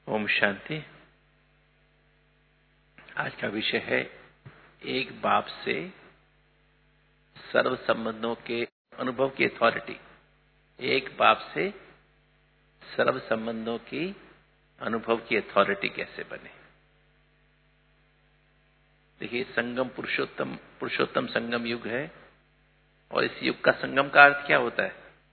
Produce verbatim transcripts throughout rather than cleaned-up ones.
ओम शांति। आज का विषय है एक बाप से सर्व संबंधों के अनुभव की अथॉरिटी। एक बाप से सर्व संबंधों की अनुभव की अथॉरिटी कैसे बने। देखिए, संगम पुरुषोत्तम पुरुषोत्तम संगम युग है और इस युग का संगम का अर्थ क्या होता है?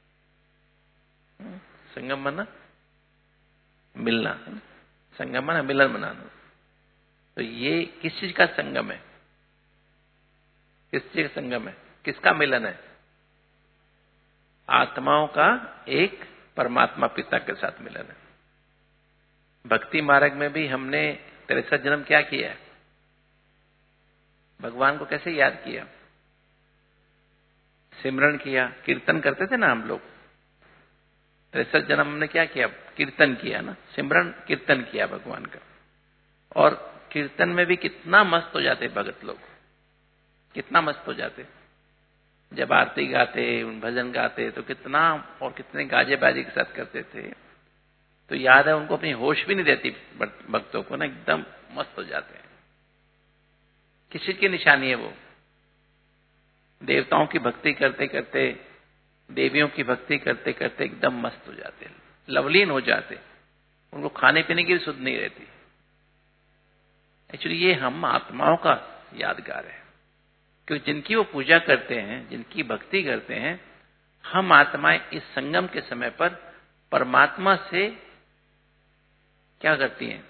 संगम माना मिलना है ना? संगम माना मिलन मनाना। तो ये किस चीज का संगम है? किस चीज का संगम है? किसका मिलन है? आत्माओं का एक परमात्मा पिता के साथ मिलन है। भक्ति मार्ग में भी हमने तिरसठ जन्म क्या किया है? भगवान को कैसे याद किया? सिमरन किया, कीर्तन करते थे ना हम लोग। तिरसठ जन्म हमने क्या किया? कीर्तन किया ना, सिमरन कीर्तन किया भगवान का। और कीर्तन में भी कितना मस्त हो जाते भगत लोग, कितना मस्त हो जाते। जब आरती गाते, भजन गाते तो कितना और कितने गाजे बाजे के साथ करते थे। तो याद है उनको अपनी होश भी नहीं देती भक्तों को ना, एकदम मस्त हो जाते हैं। किस चीज की निशानी है वो? देवताओं की भक्ति करते करते, देवियों की भक्ति करते करते एकदम मस्त हो जाते, लवलीन हो जाते। उनको खाने पीने की भी सुध नहीं रहती। एक्चुअली ये हम आत्माओं का यादगार है, क्योंकि जिनकी वो पूजा करते हैं, जिनकी भक्ति करते हैं, हम आत्माएं इस संगम के समय पर परमात्मा से क्या करती हैं?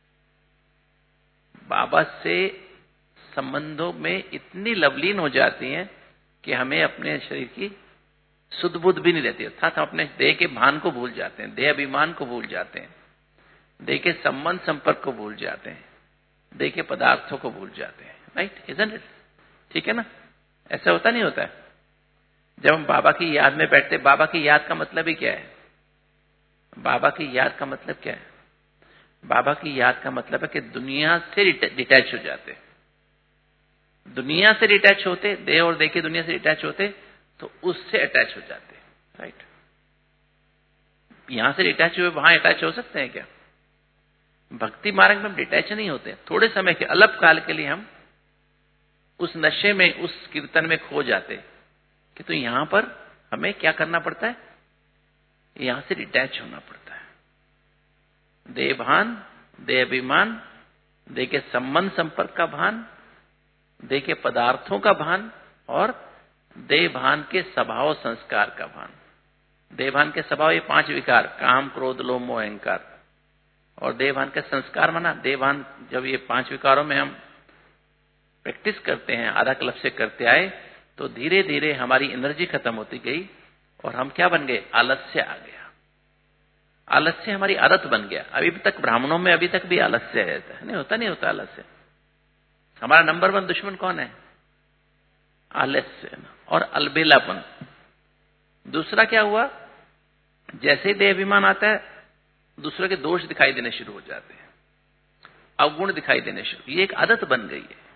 बाबा से संबंधों में इतनी लवलीन हो जाती हैं कि हमें अपने शरीर की सुध बुध भी नहीं रहती। अर्थात हम अपने देह के भान को भूल जाते हैं, देह अभिमान को भूल जाते हैं, देह के संबंध संपर्क को भूल जाते हैं, देह के पदार्थों को भूल जाते हैं। Right, isn't it? ठीक है ना? ऐसा होता नहीं होता है? जब हम बाबा की याद में बैठते, बाबा की याद का मतलब ही क्या है? बाबा की याद का मतलब क्या है? बाबा की याद का मतलब है कि दुनिया से डिटैच हो जाते। दुनिया से डिटैच होते, देह और देह की दुनिया से डिटैच होते, तो उससे अटैच हो जाते। राइट, यहां से डिटैच हुए वहां अटैच हो सकते हैं क्या? भक्ति मार्ग में हम डिटैच नहीं होते। थोड़े समय के अल्प काल के लिए हम उस नशे में, उस कीर्तन में खो जाते कि तो यहां पर हमें क्या करना पड़ता है? यहां से डिटैच होना पड़ता है। देह भान, देह अभिमान, देह के संबंध संपर्क का भान, देह के पदार्थों का भान और देह भान के स्वभाव संस्कार का भान। देह भान के स्वभाव ये पांच विकार, काम क्रोध लोभ मोह अहंकार। और देह भान के संस्कार माना देह भान, जब ये पांच विकारों में हम प्रैक्टिस करते हैं, आधा क्लब से करते आए, तो धीरे धीरे हमारी एनर्जी खत्म होती गई और हम क्या बन गए? आलस्य आ गया। आलस्य हमारी आदत बन गया। अभी तक ब्राह्मणों में अभी तक भी आलस्य रहता है, नहीं होता? नहीं होता आलस्य। हमारा नंबर वन दुश्मन कौन है? आलस्य और अलबेलापन। दूसरा क्या हुआ? जैसे ही देह अभिमान आता है, दूसरे के दोष दिखाई देने शुरू हो जाते हैं, अवगुण दिखाई देने शुरू। ये एक आदत बन गई है,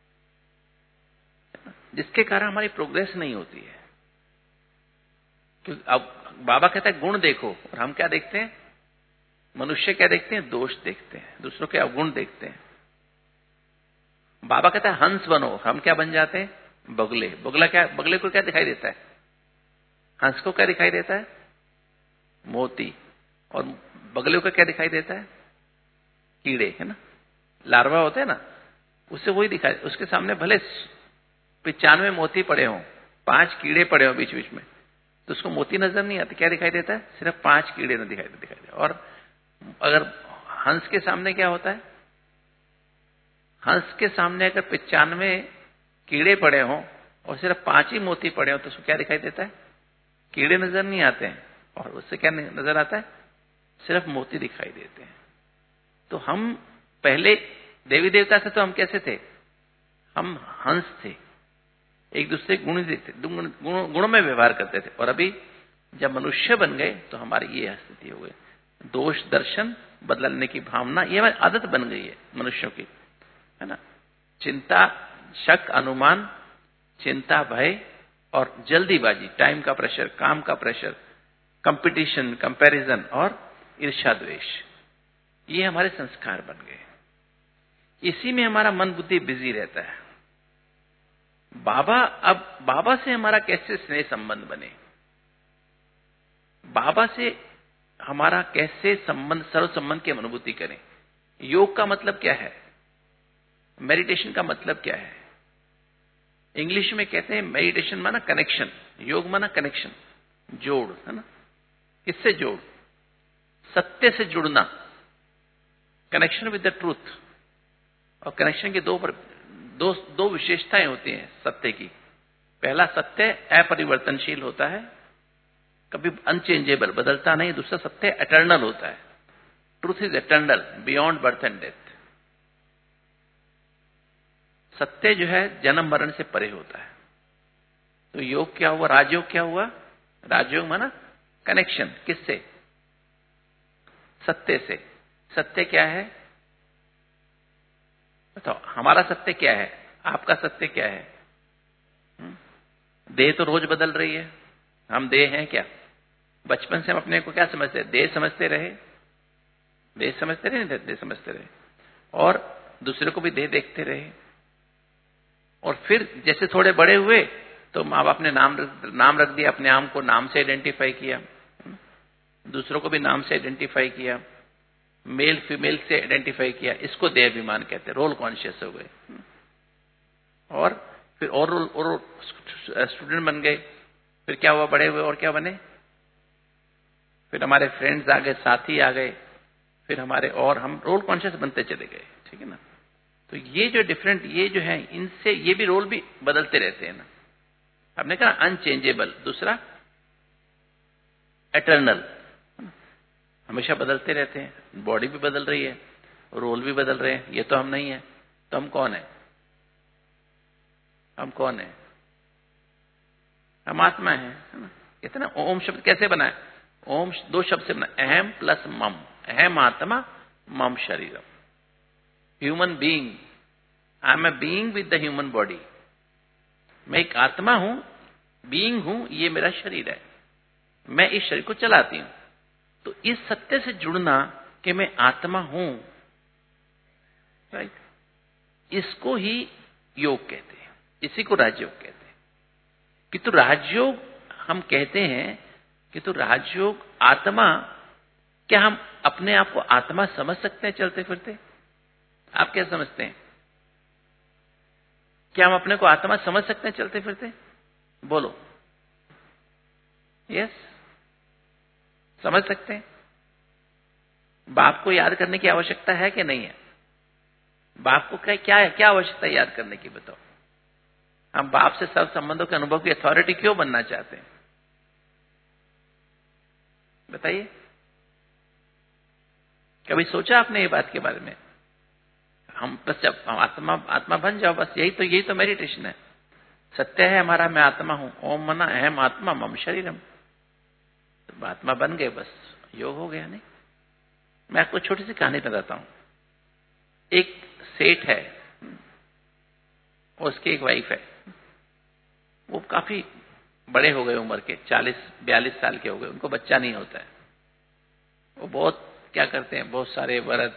जिसके कारण हमारी प्रोग्रेस नहीं होती है। क्योंकि अब बाबा कहता है गुण देखो, और हम क्या देखते हैं? मनुष्य क्या देखते हैं? दोष देखते हैं, दूसरों के अवगुण देखते हैं। बाबा कहता है हंस बनो, हम क्या बन जाते हैं? बगले। बगला क्या? बगले को क्या दिखाई देता है? हंस को क्या दिखाई देता है? मोती। और बगले को क्या दिखाई देता है? कीड़े, है ना? लार्वा होते हैं ना, उससे वही दिखाई। उसके सामने भले पिचानवे मोती पड़े हों, पांच कीड़े पड़े हों बीच बीच में, तो उसको मोती नजर नहीं आते। क्या दिखाई देता है? सिर्फ पांच कीड़े न दिखाई दिखाई दे। और अगर हंस के सामने क्या होता है? हंस के सामने अगर पिचानवे कीड़े पड़े हों और सिर्फ पांच ही मोती पड़े हों, तो उसको क्या दिखाई देता है? कीड़े नजर नहीं आते हैं, और उससे क्या नजर आता है? सिर्फ मोती दिखाई देते हैं। तो हम पहले देवी देवता से तो हम कैसे थे? हम हंस थे, एक दूसरे गुण देखते, गुणों में व्यवहार करते थे। और अभी जब मनुष्य बन गए तो हमारी ये स्थिति हो गई। दोष दर्शन, बदलने की भावना, ये हमारी आदत बन गई है मनुष्यों की, है ना? चिंता, शक, अनुमान, चिंता, भय और जल्दीबाजी, टाइम का प्रेशर, काम का प्रेशर, कंपटीशन, कंपैरिजन और ईर्ष्या द्वेष। ये हमारे संस्कार बन गए। इसी में हमारा मन बुद्धि बिजी रहता है। बाबा, अब बाबा से हमारा कैसे स्नेह संबंध बने, बाबा से हमारा कैसे संबंध, सर्व संबंध की अनुभूति करें। योग का मतलब क्या है, मेडिटेशन का मतलब क्या है। इंग्लिश में कहते हैं मेडिटेशन माना कनेक्शन, योग माना कनेक्शन, जोड़, है ना। किससे जोड़, सत्य से जुड़ना, कनेक्शन विद द ट्रूथ। और कनेक्शन की दो दो दो विशेषताएं होती हैं सत्य की। पहला, सत्य अपरिवर्तनशील होता है, कभी अनचेंजेबल, बदलता नहीं। दूसरा, सत्य एटर्नल होता है। Truth is eternal beyond birth and death. सत्य जो है जन्म मरण से परे होता है। तो योग क्या हुआ, राजयोग क्या हुआ, राजयोग माना कनेक्शन, किससे, सत्य से। सत्य क्या है बताओ, हमारा सत्य क्या है, आपका सत्य क्या है। देह तो रोज बदल रही है, हम देह हैं क्या। बचपन से हम अपने को क्या समझते हैं, देह समझते रहे, देह समझते रहे, नहीं देह समझते रहे, और दूसरे को भी देह देखते रहे। और फिर जैसे थोड़े बड़े हुए तो माँ बाप ने नाम नाम रख दिया, अपने आप को नाम से आइडेंटिफाई किया, दूसरों को भी नाम से आइडेंटिफाई किया, मेल फीमेल से आइडेंटिफाई किया। इसको देह अभिमान कहते हैं, रोल कॉन्शियस हो गए। और फिर और रोल और स्टूडेंट बन गए, फिर क्या हुआ, बड़े हुए और क्या बने, फिर हमारे फ्रेंड्स आ गए, साथी आ गए, फिर हमारे, और हम रोल कॉन्शियस बनते चले गए, ठीक है ना। तो ये जो डिफरेंट, ये जो है, इनसे ये भी रोल भी बदलते रहते हैं ना। आपने कहा अनचेंजेबल, दूसरा एटर्नल, हमेशा बदलते रहते हैं। बॉडी भी बदल रही है, रोल भी बदल रहे हैं। ये तो हम नहीं है, तो हम कौन है, हम कौन है, हम आत्मा है, है ना। कहते ना, ओम शब्द कैसे बना है, ओम दो शब्द से बना, अहम प्लस मम, अहम आत्मा, मम शरीरम। Human being, I am a being with the human body. मैं एक आत्मा हूं, बीइंग हूं, ये मेरा शरीर है, मैं इस शरीर को चलाती हूं। तो इस सत्य से जुड़ना कि मैं आत्मा हूं, राइट, इसको ही योग कहते हैं, इसी को राजयोग कहते हैं। कि तो राजयोग हम कहते हैं कि तो राजयोग आत्मा, क्या हम अपने आप को आत्मा समझ सकते हैं चलते फिरते, आप क्या समझते हैं, क्या हम अपने को आत्मा समझ सकते हैं चलते फिरते, बोलो, यस, समझ सकते हैं। बाप को याद करने की आवश्यकता है कि नहीं है, बाप को क्या क्या है, क्या आवश्यकता है याद करने की, बताओ। हम बाप से सब संबंधों के अनुभव की अथॉरिटी क्यों बनना चाहते हैं, बताइए। कभी सोचा आपने ये बात के बारे में। हम बस जब आत्मा आत्मा बन जाओ, बस यही तो यही तो मेडिटेशन है। सत्य है हमारा, मैं आत्मा हूं, ओम मना अहम आत्मा मम शरीरम। तो आत्मा बन गए, बस योग हो गया। नहीं, मैं आपको छोटी सी कहानी बताता हूं। एक सेठ है, उसकी एक वाइफ है, वो काफी बड़े हो गए उम्र के, चालीस बयालीस साल के हो गए, उनको बच्चा नहीं होता है। वो बहुत क्या करते हैं, बहुत सारे व्रत,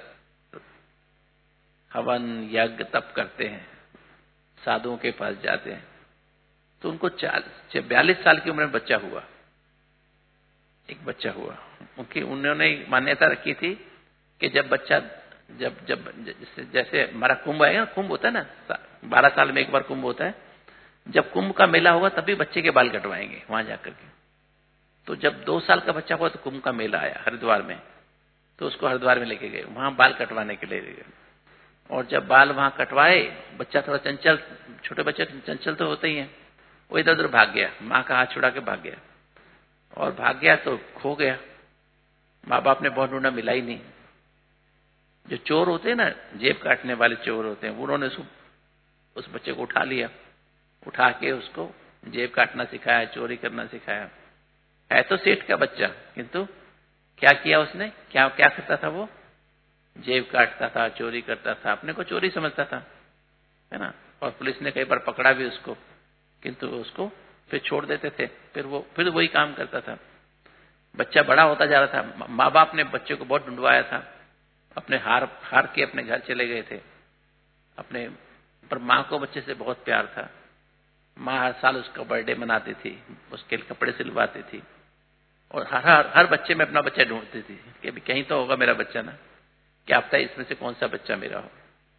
हवन, यज्ञ, तप करते हैं, साधुओं के पास जाते हैं। तो उनको चालीस बयालीस साल की उम्र में बच्चा हुआ, एक बच्चा हुआ। उनकी उन्होंने मान्यता रखी थी कि जब बच्चा जब जब जैसे जैसे हमारा कुंभ आएगा, कुंभ होता है ना, बारह साल में एक बार कुंभ होता है, जब कुंभ का मेला होगा तभी बच्चे के बाल कटवाएंगे वहां जाकर के। तो जब दो साल का बच्चा हुआ तो कुंभ का मेला आया हरिद्वार में, तो उसको हरिद्वार में लेके गए, वहां बाल कटवाने के लिए ले गए। और जब बाल वहां कटवाए, बच्चा थोड़ा चंचल, छोटे बच्चे चंचल तो होते ही हैं, वो इधर उधर भाग गया, माँ का हाथ छुड़ा के भाग गया, और भाग गया तो खो गया। माँ बाप ने बहुत ढूंढा, मिला ही नहीं। जो चोर होते हैं ना, जेब काटने वाले चोर होते हैं, उन्होंने उसको उस बच्चे को उठा लिया, उठा के उसको जेब काटना सिखाया, चोरी करना सिखाया। है तो सेठ का बच्चा, किंतु क्या किया उसने, क्या क्या करता था वो, जेब काटता था, चोरी करता था, अपने को चोरी समझता था, है ना। और पुलिस ने कई बार पकड़ा भी उसको, किंतु उसको फिर छोड़ देते थे, फिर वो फिर वही काम करता था। बच्चा बड़ा होता जा रहा था, माँ बाप ने बच्चे को बहुत ढूंढवाया था, अपने हार हार के अपने घर चले गए थे अपने, पर माँ को बच्चे से बहुत प्यार था। माँ हर साल उसका बर्थडे मनाती थी, उसके लिए कपड़े सिलवाती थी और हर हर, हर बच्चे में अपना बच्चा ढूंढती थी कि अभी कहीं तो होगा मेरा बच्चा ना, क्या पता इसमें से कौन सा बच्चा मेरा हो।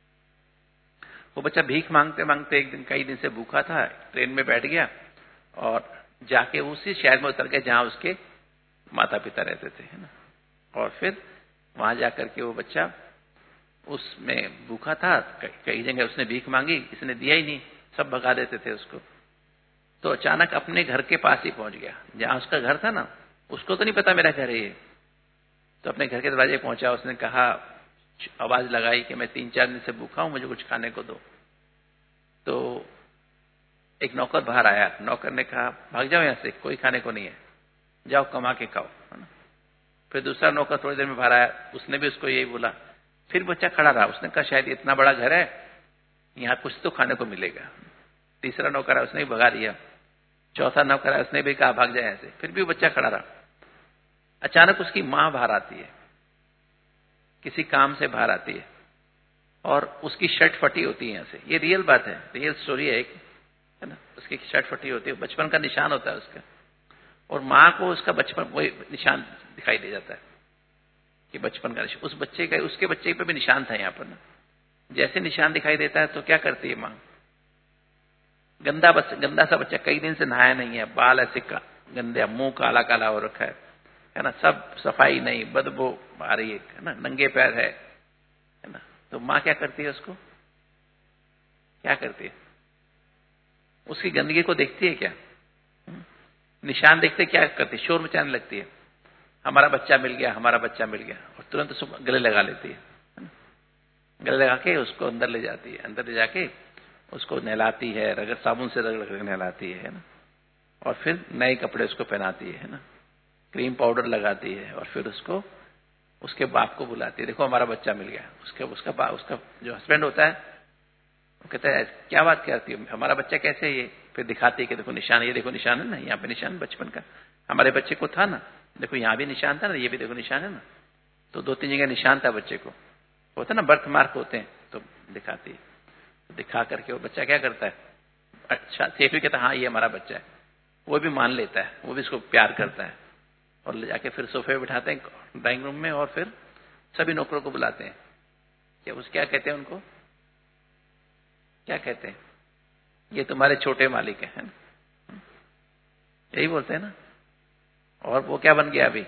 वो बच्चा भीख मांगते मांगते एक दिन, कई दिन से भूखा था, ट्रेन में बैठ गया और जाके उसी शहर में उतर गया जहां उसके माता पिता रहते थे, है ना। और फिर वहां जाकर के वो बच्चा उसमें भूखा था, कई जगह उसने भीख मांगी, इसने दिया ही नहीं, सब भगा देते थे उसको। तो अचानक अपने घर के पास ही पहुंच गया, जहां उसका घर था ना, उसको तो नहीं पता मेरा घर है ये। तो अपने घर के दरवाजे पहुंचा, उसने कहा, आवाज लगाई कि मैं तीन चार दिन से भूखा हूं, मुझे कुछ खाने को दो। तो एक नौकर बाहर आया, नौकर ने कहा भाग जाओ यहां से, कोई खाने को नहीं है, जाओ कमा के खाओ, है ना। फिर दूसरा नौकर थोड़ी देर में बाहर आया, उसने भी उसको यही बोला। फिर बच्चा खड़ा रहा, उसने कहा शायद इतना बड़ा घर है, यहाँ कुछ तो खाने को मिलेगा। तीसरा नौकर आया, उसने भी भगा दिया। चौथा नौकर आया, उसने भी कहा भाग जाए यहाँ से, फिर भी बच्चा खड़ा रहा। अचानक उसकी माँ बाहर आती है, किसी काम से बाहर आती है और उसकी शर्ट फटी होती है यहाँ से। ये रियल बात है, रियल स्टोरी है एक, है ना। उसकी शर्ट फटी होती है, बचपन का निशान होता है उसका, और माँ को उसका बचपन वही निशान दिखाई दे जाता है कि बचपन का निशान उस बच्चे का, उसके बच्चे पे भी निशान था यहाँ पर ना। जैसे निशान दिखाई देता है तो क्या करती है माँ, गंदा बच्चा, गंदा सा बच्चा, कई दिन से नहाया नहीं है, बाल ऐसे का गंदे, मुंह काला काला हो रखा है, है ना, सब सफाई नहीं, बदबू आ रही है ना, नंगे पैर है, है ना। तो माँ क्या करती है, उसको क्या करती है, उसकी गंदगी को देखती है क्या, निशान देखते क्या करती है, शोर मचाने लगती है, हमारा बच्चा मिल गया, हमारा बच्चा मिल गया, और तुरंत उसको गले लगा लेती है, गले लगा के उसको अंदर ले जाती है, अंदर ले जाके उसको नहलाती है, रगड़ साबुन से रगड़ रगड़ नहलाती है ना, और फिर नए कपड़े उसको पहनाती है ना, क्रीम पाउडर लगाती है, और फिर उसको उसके बाप को बुलाती है, देखो हमारा बच्चा मिल गया। उसके उसका बाप, उसका जो हस्बैंड होता है, वो कहता है क्या बात करती है, हमारा बच्चा कैसे है ये, फिर दिखाती है कि देखो निशान, ये देखो निशान है ना, यहाँ पे निशान बचपन का हमारे बच्चे को था ना, देखो यहाँ भी निशान था ना, ये भी देखो निशान है ना। तो दो तीन जगह निशान था बच्चे को, होता ना बर्थ मार्क होते हैं, तो दिखाती है। दिखा करके वो बच्चा क्या करता है, अच्छा सेफ भी कहता है हाँ ये हमारा बच्चा है, वो भी मान लेता है, वो भी इसको प्यार करता है, और ले जाके फिर सोफे पे बिठाते हैं ड्राइंग रूम में, और फिर सभी नौकरों को बुलाते हैं, क्या उस क्या कहते हैं उनको, क्या कहते हैं, ये तुम्हारे छोटे मालिक हैं, है ना, यही बोलते हैं ना। और वो क्या बन गया अभी,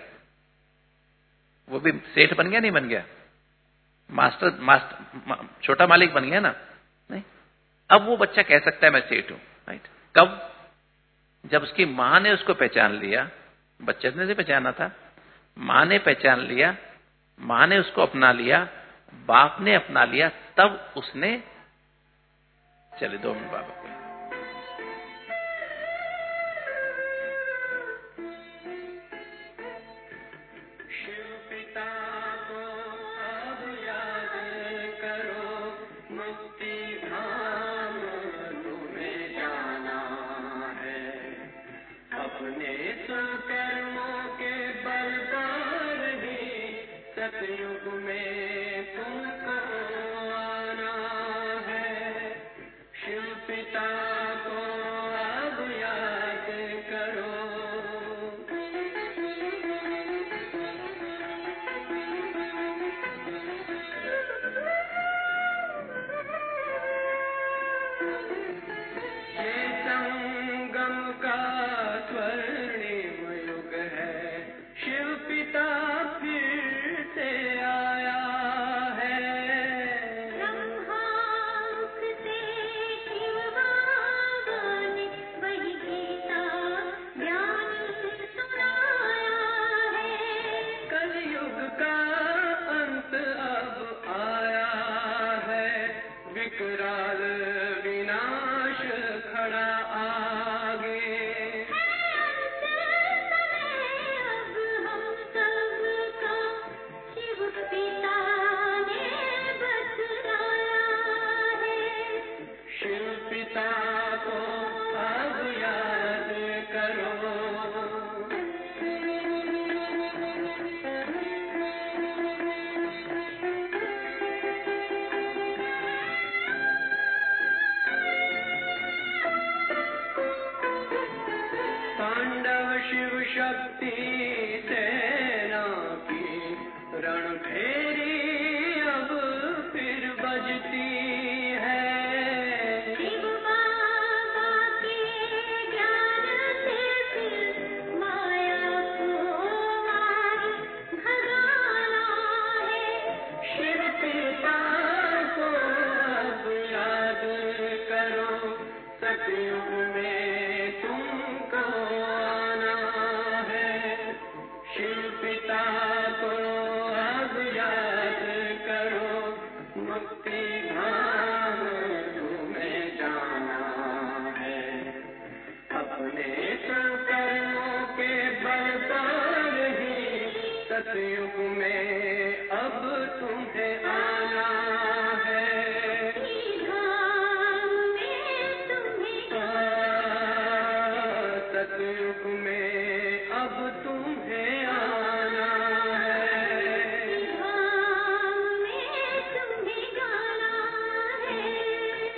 वो भी सेठ बन गया, नहीं बन गया, मास्टर मास्टर छोटा मालिक बन गया ना, नहीं। अब वो बच्चा कह सकता है मैं सेठ हूं, राइट। कब, जब उसकी मां ने उसको पहचान लिया, बच्चे ने पहचाना था, मां ने पहचान लिया, मां ने उसको अपना लिया, बाप ने अपना लिया, तब उसने, चले दो मिनट बाबा को, रणभेरी अब फिर बजती है। शिव बाबा के ज्ञान से फिर माया को मार भगाना है। शिव पिता को अब याद करो, सतयुग में तुमको आना है। शिव पिता को अब याद करो, मुक्ति धाम तुम्हें जाना है। अपने कर्मों के बल पर ही सतयुग में अब तुम्हें आना है। सतयुग में अब तुम्हें आना है। धाम में तुम्हें जाना है।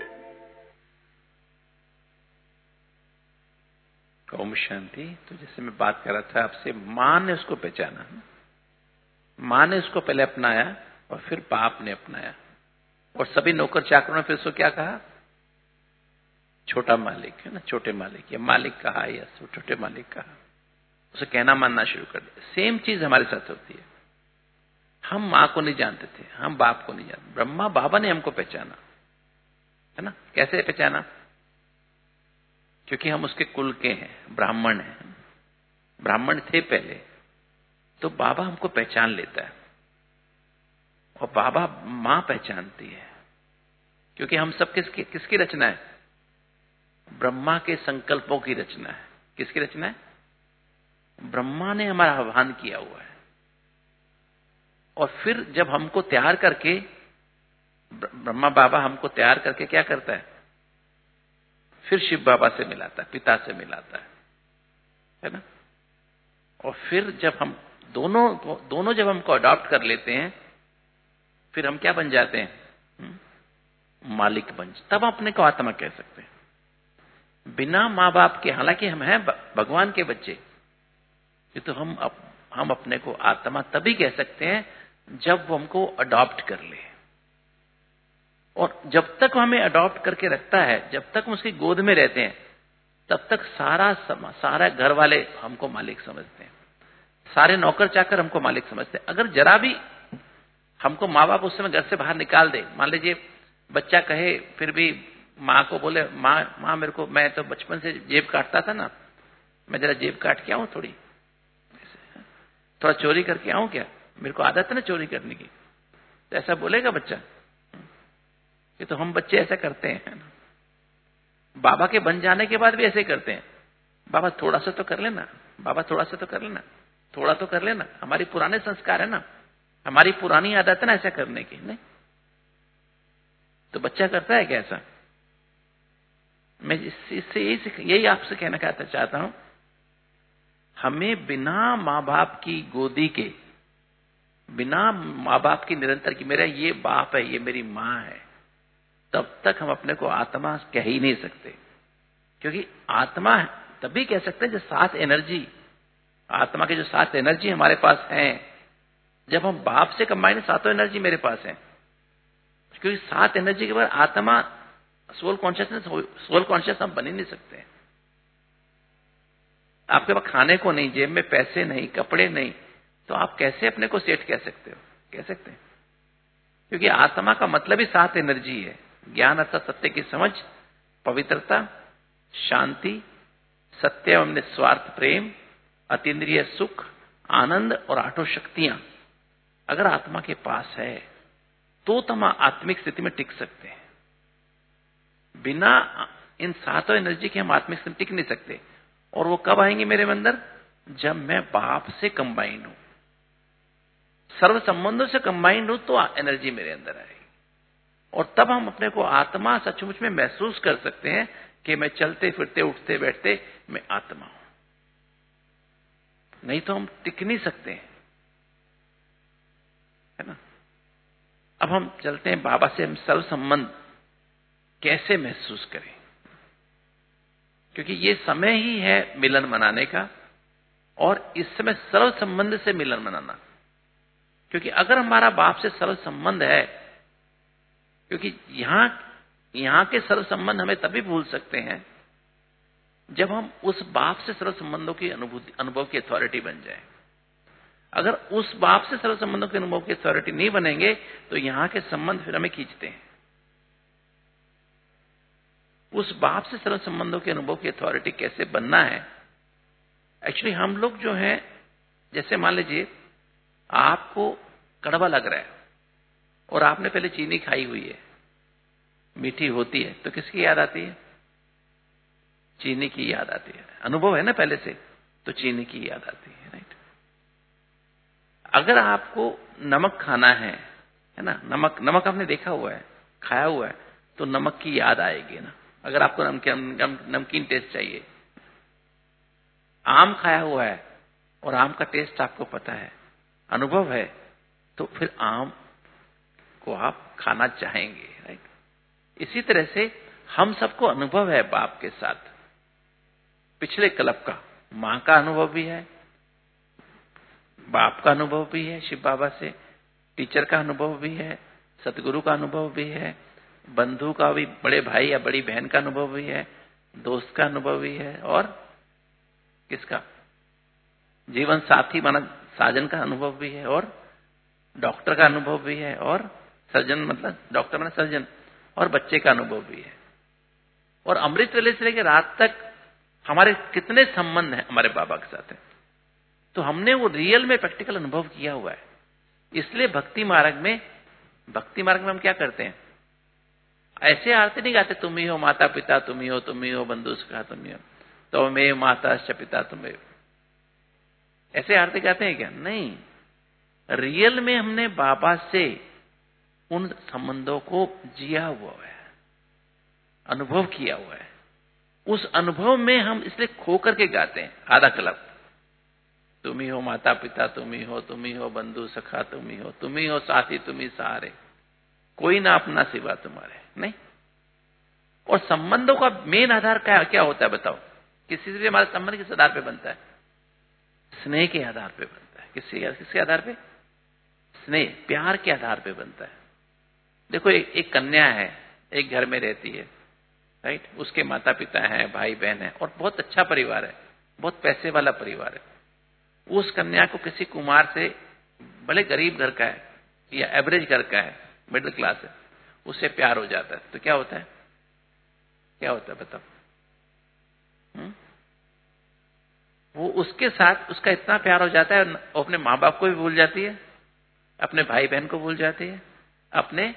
ओम शांति। तो जैसे मैं बात कर रहा था आपसे, मां ने उसको पहचाना, मां ने उसको पहले अपनाया और फिर बाप ने अपनाया, और सभी नौकर चाकरों ने फिर उसको क्या कहा? छोटा मालिक, है ना, छोटे मालिक, या मालिक कहा या छोटे मालिक कहा, उसे कहना मानना शुरू कर दिया। सेम चीज हमारे साथ होती है। हम मां को नहीं जानते थे, हम बाप को नहीं जानते, ब्रह्मा बाबा ने हमको पहचाना, है ना। कैसे पहचाना? क्योंकि हम उसके कुल के हैं, ब्राह्मण हैं, ब्राह्मण थे पहले, तो बाबा हमको पहचान लेता है और बाबा मां पहचानती है, क्योंकि हम सब किसकी किसकी रचना है? ब्रह्मा के संकल्पों की रचना है। किसकी रचना है? ब्रह्मा ने हमारा आह्वान किया हुआ है। और फिर जब हमको तैयार करके, ब्रह्मा बाबा हमको तैयार करके क्या करता है? फिर शिव बाबा से मिलाता है, पिता से मिलाता है, है ना। और फिर जब हम दोनों दोनों जब हमको अडॉप्ट कर लेते हैं, फिर हम क्या बन जाते हैं? हुँ? मालिक बन, तब अपने को आत्मा कह सकते हैं। बिना माँ बाप के, हालांकि हम हैं भगवान के बच्चे, ये तो हम अप, हम अपने को आत्मा तभी कह सकते हैं जब वो हमको अडॉप्ट कर ले। और जब तक हमें अडॉप्ट करके रखता है, जब तक हम उसकी गोद में रहते हैं, तब तक सारा समा, सारा घर वाले हमको मालिक समझते हैं, सारे नौकर चाकर हमको मालिक समझते हैं। अगर जरा भी हमको माँ बाप उस समय घर से बाहर निकाल दे, मान लीजिए बच्चा कहे, फिर भी माँ को बोले, माँ माँ मेरे को, मैं तो बचपन से जेब काटता था ना, मैं जरा जेब काट के आऊं, थोड़ी थोड़ा चोरी करके आऊं क्या, मेरे को आदत है ना चोरी करने की, तो ऐसा बोलेगा बच्चा? ये तो हम बच्चे ऐसा करते हैं ना। बाबा के बन जाने के बाद भी ऐसे ही करते हैं। बाबा थोड़ा सा तो कर लेना, बाबा थोड़ा सा तो कर लेना, थोड़ा तो कर लेना। हमारी पुराने संस्कार है ना, हमारी पुरानी आदत है ना ऐसा करने की, नहीं तो बच्चा करता है क्या ऐसा? मैं इससे यही यही आपसे कहना चाहता हूं, हमें बिना माँ बाप की गोदी के, बिना माँ बाप की निरंतर की, मेरा ये बाप है, ये मेरी माँ है, तब तक हम अपने को आत्मा कह ही नहीं सकते। क्योंकि आत्मा तभी कह सकते हैं जब सात एनर्जी, आत्मा के जो सात एनर्जी हमारे पास हैं, जब हम बाप से कंबाइन, सातों एनर्जी मेरे पास हैं। क्योंकि सात एनर्जी के बाद आत्मा, सोल कॉन्शियसनेस, सोल कॉन्शियस हम बन ही नहीं सकते। आपके पास खाने को नहीं, जेब में पैसे नहीं, कपड़े नहीं, तो आप कैसे अपने को सेठ कह सकते हो? कह सकते हैं? क्योंकि आत्मा का मतलब ही सात एनर्जी है। ज्ञान अर्थात सत्य की समझ, पवित्रता, शांति, सत्य एवं निस्वार्थ प्रेम, अतीन्द्रिय सुख, आनंद और आठों शक्तियां अगर आत्मा के पास है तो तुम आत्मिक स्थिति में टिक सकते हैं। बिना इन सातों एनर्जी के हम आत्मिक स्थिति में टिक नहीं सकते। और वो कब आएंगे मेरे अंदर? जब मैं बाप से कंबाइंड हूं, सर्व संबंधों से कंबाइंड हूं, तो एनर्जी मेरे अंदर आएगी। और तब हम अपने को आत्मा सचमुच में महसूस कर सकते हैं कि मैं चलते फिरते उठते बैठते मैं आत्मा हूं। नहीं तो हम टिक नहीं सकते, है ना। अब हम चलते हैं बाबा से, हम सर्व संबंध कैसे महसूस करें? क्योंकि ये समय ही है मिलन मनाने का, और इस समय सर्व संबंध से मिलन मनाना। क्योंकि अगर हमारा बाप से सरल संबंध है, क्योंकि यहां यहां के सरल संबंध हमें तभी भूल सकते हैं जब हम उस बाप से सरल संबंधों की अनुभूति अनुभव की अथॉरिटी बन जाए। अगर उस बाप से सरल संबंधों के अनुभव की अथॉरिटी नहीं बनेंगे तो यहां के संबंध फिर हमें खींचते हैं। उस बाप से सरल संबंधों के अनुभव की अथॉरिटी कैसे बनना है? एक्चुअली हम लोग जो हैं, जैसे मान लीजिए आपको कड़वा लग रहा है और आपने पहले चीनी खाई हुई है, मीठी होती है, तो किसकी याद आती है? चीनी की याद आती है। अनुभव है ना पहले से, तो चीनी की याद आती है, राइट। अगर आपको नमक खाना है है ना, नमक नमक आपने देखा हुआ है, खाया हुआ है, तो नमक की याद आएगी ना। अगर आपको नमकीन नम, नमकीन टेस्ट चाहिए, आम खाया हुआ है और आम का टेस्ट आपको पता है, अनुभव है, तो फिर आम को आप खाना चाहेंगे, राइट। इसी तरह से हम सबको अनुभव है बाप के साथ, पिछले कल्प का। मां का अनुभव भी है, बाप का अनुभव भी है शिव बाबा से, टीचर का अनुभव भी है, सतगुरु का अनुभव भी है, बंधु का भी, बड़े भाई या बड़ी बहन का अनुभव भी है, दोस्त का अनुभव भी है, और किसका? जीवन साथी माना साजन का अनुभव भी है, और डॉक्टर का अनुभव भी है, और सर्जन मतलब डॉक्टर माना सर्जन, और बच्चे का अनुभव भी है। और अमृत वेले से लेकर रात तक हमारे कितने संबंध हैं हमारे बाबा के साथ है, तो हमने वो रियल में प्रैक्टिकल अनुभव किया हुआ है। इसलिए भक्ति मार्ग में भक्ति मार्ग में हम क्या करते हैं? ऐसे आरती नहीं गाते, तुम ही हो माता पिता तुम ही हो, तुम ही हो बंधु सखा तुम ही हो, तो मैं माता च पिता तुम ही हो, ऐसे आरती गाते हैं क्या? नहीं। रियल में हमने बाबा से उन संबंधों को जिया हुआ है, अनुभव किया हुआ है। उस अनुभव में हम इसलिए खो करके गाते हैं आधा कल्प। तुम ही हो माता पिता तुम ही हो, तुम ही हो बंधु सखा तुम ही हो, तुम ही हो साथी तुम ही सहारे, कोई ना अपना सिवा तुम्हारे, नहीं। और संबंधों का मेन आधार क्या क्या होता है बताओ? किसी से हमारा संबंध किस आधार पे बनता है? स्नेह के आधार पे बनता है। किसके किसके आधार पे? स्नेह, प्यार के आधार पे बनता है। देखो एक, एक कन्या है, एक घर में रहती है, राइट। उसके माता पिता हैं, भाई बहन है, और बहुत अच्छा परिवार है, बहुत पैसे वाला परिवार है। उस कन्या को किसी कुमार से, भले गरीब घर का है या एवरेज घर का है, मिडिल क्लास है, उससे प्यार हो जाता है, तो क्या होता है? क्या होता है बताओ? हुँ? वो उसके साथ उसका इतना प्यार हो जाता है, वो अपने माँ बाप को भी भूल जाती है, अपने भाई बहन को भूल जाती है, अपने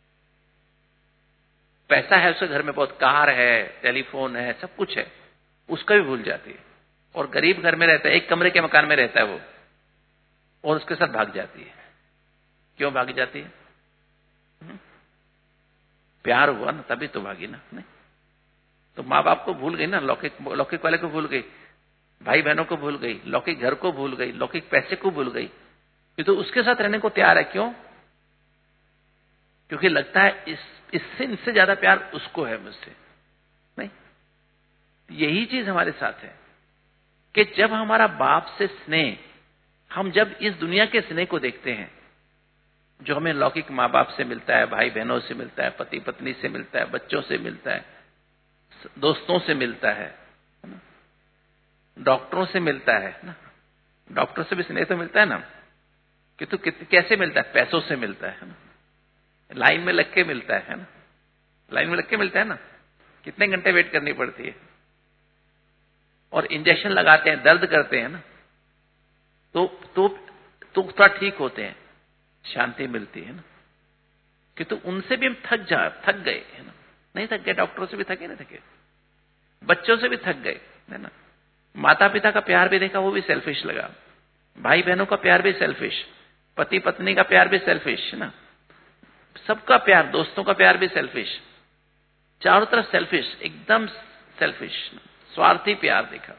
पैसा है उसके घर में, बहुत कार है, टेलीफोन है, सब कुछ है, उसका भी भूल जाती है। और गरीब घर में रहता है, एक कमरे के मकान में रहता है वो, और उसके साथ भाग जाती है। क्यों भाग जाती है? हुँ? प्यार हुआ ना, तभी तो भागी ना, नहीं तो माँ बाप को भूल गई ना, लौकिक लौकिक वाले को भूल गई, भाई बहनों को भूल गई, लौकिक घर को भूल गई, लौकिक पैसे को भूल गई, ये तो उसके साथ रहने को तैयार है। क्यों? क्योंकि लगता है इस इससे इससे ज्यादा प्यार उसको है मुझसे, नहीं। यही चीज हमारे साथ है कि जब हमारा बाप से स्नेह, हम जब इस दुनिया के स्नेह को देखते हैं जो हमें लौकिक माँ बाप से मिलता है, भाई बहनों से मिलता है, पति पत्नी से मिलता है, बच्चों से मिलता है, दोस्तों से मिलता है, डॉक्टरों से मिलता है ना, डॉक्टर से भी स्नेह तो मिलता है ना, कि तो कैसे मिलता है? पैसों से मिलता है ना, लाइन में लग के मिलता है ना, लाइन में लग के मिलता है ना, कितने घंटे वेट करनी पड़ती है, और इंजेक्शन लगाते हैं, दर्द करते हैं ना, तो तो तो थोड़ा ठीक होते हैं, शांति मिलती है ना, कि तो उनसे भी हम थक जा थक गए है ना, नहीं थक गए? डॉक्टरों से भी थके ना थके, बच्चों से भी थक गए है ना, माता पिता का प्यार भी देखा, वो भी सेल्फिश लगा, भाई बहनों का प्यार भी सेल्फिश, पति पत्नी का प्यार भी सेल्फिश है ना, सबका प्यार, दोस्तों का प्यार भी सेल्फिश, चारों तरफ सेल्फिश, एकदम सेल्फिश, स्वार्थी प्यार देखा।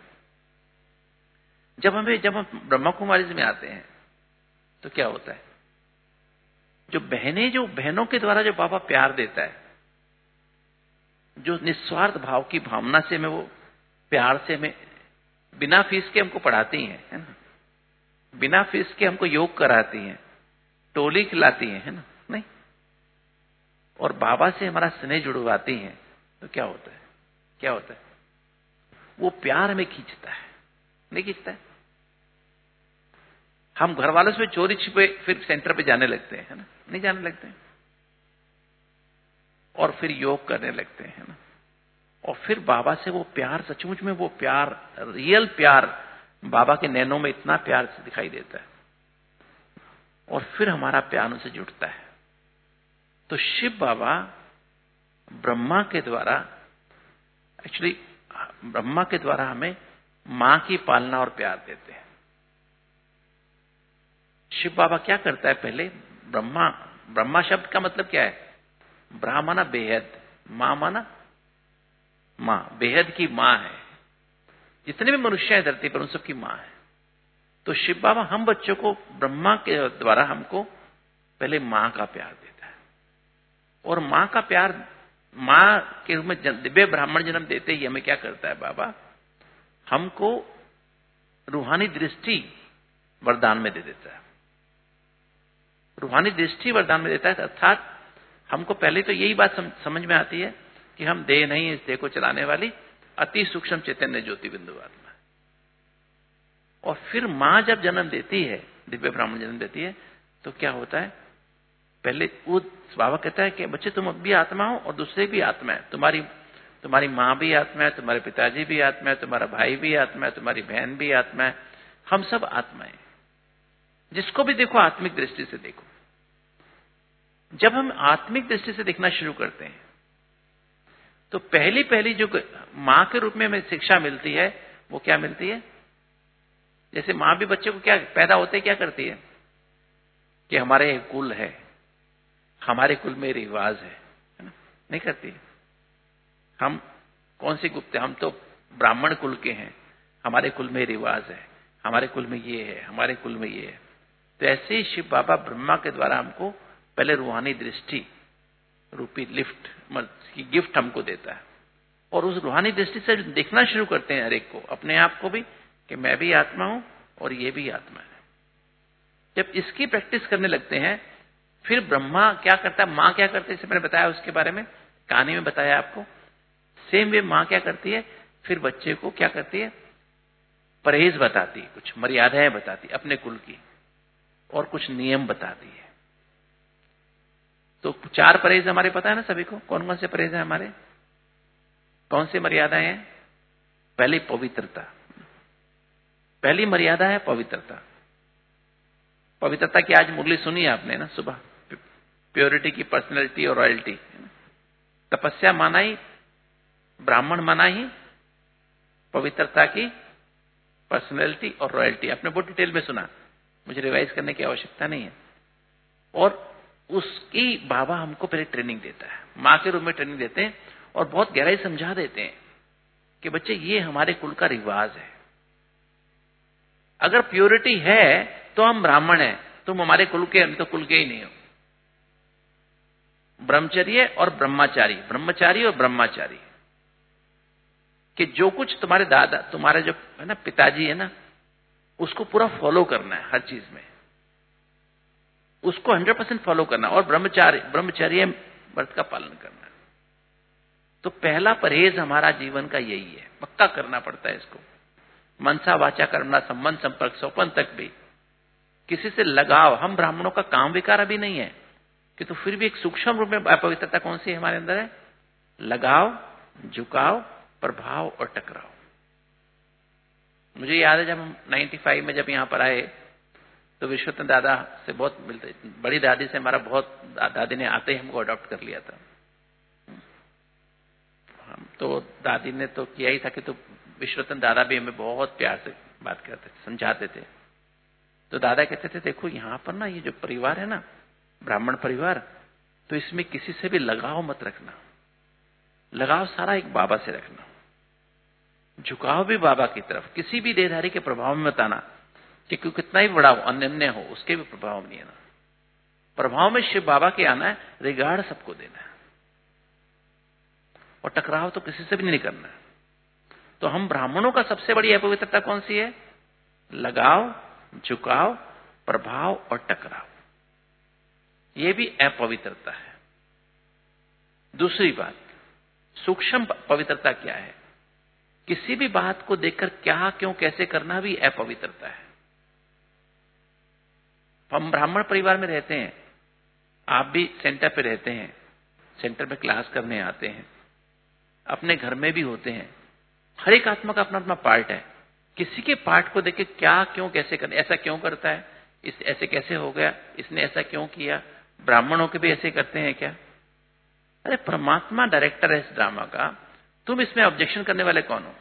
जब हमें जब हम ब्रह्मा कुमारी में आते हैं तो क्या होता है? जो बहनें, जो बहनों के द्वारा जो बाबा प्यार देता है, जो निस्वार्थ भाव की भावना से हमें वो प्यार से हमें बिना फीस के हमको पढ़ाती हैं, है ना, बिना फीस के हमको योग कराती हैं, टोली खिलाती हैं, है ना? नहीं। और बाबा से हमारा स्नेह जुड़वाती हैं, तो क्या होता है? क्या होता है? वो प्यार हमें खींचता है, नहीं खींचता है? हम घर वालों से चोरी छिपे फिर सेंटर पे जाने लगते हैं, है ना? नहीं जाने लगते हैं। और फिर योग करने लगते हैं, है ना? और फिर बाबा से वो प्यार, सचमुच में वो प्यार, रियल प्यार, बाबा के नैनों में इतना प्यार से दिखाई देता है। और फिर हमारा प्यार उनसे जुड़ता है। तो शिव बाबा ब्रह्मा के द्वारा, एक्चुअली ब्रह्मा के द्वारा हमें मां की पालना और प्यार देते हैं। शिव बाबा क्या करता है? पहले ब्रह्मा, ब्रह्मा शब्द का मतलब क्या है? ब्रह्मा माना बेहद, मां माना मां, बेहद की मां है। जितने भी मनुष्य हैं धरती पर उन सबकी मां है। तो शिव बाबा हम बच्चों को ब्रह्मा के द्वारा हमको पहले मां का प्यार देता है। और मां का प्यार, मां के रूप में दिव्य ब्राह्मण जन्म देते ही हमें क्या करता है बाबा? हमको रूहानी दृष्टि वरदान में दे देता है। रूहानी दृष्टि वरदान में देता है, अर्थात हमको पहले तो यही बात समझ में आती है कि हम देह नहीं, इस देह को चलाने वाली अति सूक्ष्म चैतन्य ज्योति बिंदु आत्मा है। और फिर मां जब जन्म देती है, दिव्य ब्राह्मण जन्म देती है, तो क्या होता है? पहले वो बाबा कहता है कि बच्चे तुम भी आत्मा हो और दूसरे भी आत्मा है। तुम्हारी तुम्हारी मां भी आत्मा है, तुम्हारे पिताजी भी आत्मा है, तुम्हारा भाई भी आत्मा है, तुम्हारी बहन भी आत्मा है, हम सब आत्मा है। जिसको भी देखो आत्मिक दृष्टि से देखो। जब हम आत्मिक दृष्टि से देखना शुरू करते हैं तो पहली पहली जो मां के रूप में हमें शिक्षा मिलती है वो क्या मिलती है? जैसे मां भी बच्चे को क्या पैदा होते क्या करती है कि हमारे कुल है, हमारे कुल में रिवाज है, है ना? नहीं करती है। हम कौन सी गुप्त है? हम तो ब्राह्मण कुल के हैं, हमारे कुल में रिवाज है, हमारे कुल में ये है, हमारे कुल में ये है। तो ऐसे ही शिव बाबा ब्रह्मा के द्वारा हमको पहले रूहानी दृष्टि रूपी लिफ्ट की गिफ्ट हमको देता है। और उस रूहानी दृष्टि से देखना शुरू करते हैं हर एक को, अपने आप को भी, कि मैं भी आत्मा हूं और ये भी आत्मा है। जब इसकी प्रैक्टिस करने लगते हैं फिर ब्रह्मा क्या करता है, मां क्या करती है, जैसे मैंने बताया उसके बारे में, कहानी में बताया आपको। सेम वे मां क्या करती है, फिर बच्चे को क्या करती है? परहेज बताती, कुछ मर्यादाएं बताती अपने कुल की, और कुछ नियम बताती है। तो चार परहेज हमारे पता है ना सभी को, कौन कौन से परहेज हैं हमारे? कौन सी मर्यादाएं हैं? पहली पवित्रता, पहली मर्यादा है पवित्रता। पवित्रता की आज मुरली सुनी आपने ना सुबह, प्योरिटी की पर्सनैलिटी और रॉयल्टी। तपस्या माना ही, ब्राह्मण माना ही पवित्रता की पर्सनैलिटी और रॉयल्टी। आपने बहुत डिटेल में सुना, मुझे रिवाइज करने की आवश्यकता नहीं है। और उसकी बाबा हमको पहले ट्रेनिंग देता है, मां के रूप में ट्रेनिंग देते हैं और बहुत गहराई समझा देते हैं कि बच्चे ये हमारे कुल का रिवाज है। अगर प्योरिटी है तो हम ब्राह्मण हैं, तुम हमारे कुल के, हम तो कुल के ही नहीं हो। ब्रह्मचर्य और ब्रह्मचारी, ब्रह्मचारी और ब्रह्मचारी, कि जो कुछ तुम्हारे दादा, तुम्हारे जो है ना पिताजी है ना, उसको पूरा फॉलो करना है हर चीज में, उसको हंड्रेड परसेंट फॉलो करना। और ब्रह्मचारी, ब्रह्मचर्य व्रत का पालन करना। तो पहला परहेज हमारा जीवन का यही है, पक्का करना पड़ता है इसको। मनसा वाचा कर्मणा संबंध संपर्क स्वपन तक भी किसी से लगाव, हम ब्राह्मणों का काम विकार अभी नहीं है कि, तो फिर भी एक सूक्ष्म रूप में अपवित्रता कौन सी हमारे अंदर है? लगाव, झुकाव, प्रभाव और टकराव। मुझे याद है जब हम पचानवे में जब यहां पर आए तो विश्वनाथ दादा से बहुत मिलते, बड़ी दादी से हमारा बहुत, दादी ने आते ही हमको अडॉप्ट कर लिया था। हम तो दादी ने तो किया ही था कि, तो विश्वनाथ दादा भी हमें बहुत प्यार से बात करते थे, समझाते थे। तो दादा कहते थे देखो यहां पर ना ये जो परिवार है ना, ब्राह्मण परिवार, तो इसमें किसी से भी लगाव मत रखना। लगाव सारा एक बाबा से रखना, झुकाव भी बाबा की तरफ, किसी भी देहधारी के प्रभाव में मत आना, कि क्यों कितना ही बड़ा हो, अनन्य हो, उसके भी प्रभाव में नहीं आना। प्रभाव में शिव बाबा के आना है, रिगार्ड सबको देना है, और टकराव तो किसी से भी नहीं करना है। तो हम ब्राह्मणों का सबसे बड़ी अपवित्रता कौन सी है? लगाव, झुकाव, प्रभाव और टकराव। ये भी अपवित्रता है। दूसरी बात, सूक्ष्म पवित्रता क्या है? किसी भी बात को देखकर क्या, क्यों, कैसे करना भी अपवित्रता है। हम ब्राह्मण परिवार में रहते हैं, आप भी सेंटर पे रहते हैं, सेंटर में क्लास करने आते हैं, अपने घर में भी होते हैं। हर एक आत्मा का अपना अपना पार्ट है। किसी के पार्ट को देख के क्या, क्यों, कैसे करना, ऐसा क्यों करता है, इस ऐसे कैसे हो गया, इसने ऐसा क्यों किया, ब्राह्मणों के भी ऐसे करते हैं क्या? अरे परमात्मा डायरेक्टर है इस ड्रामा का, तुम इसमें ऑब्जेक्शन करने वाले कौन हो?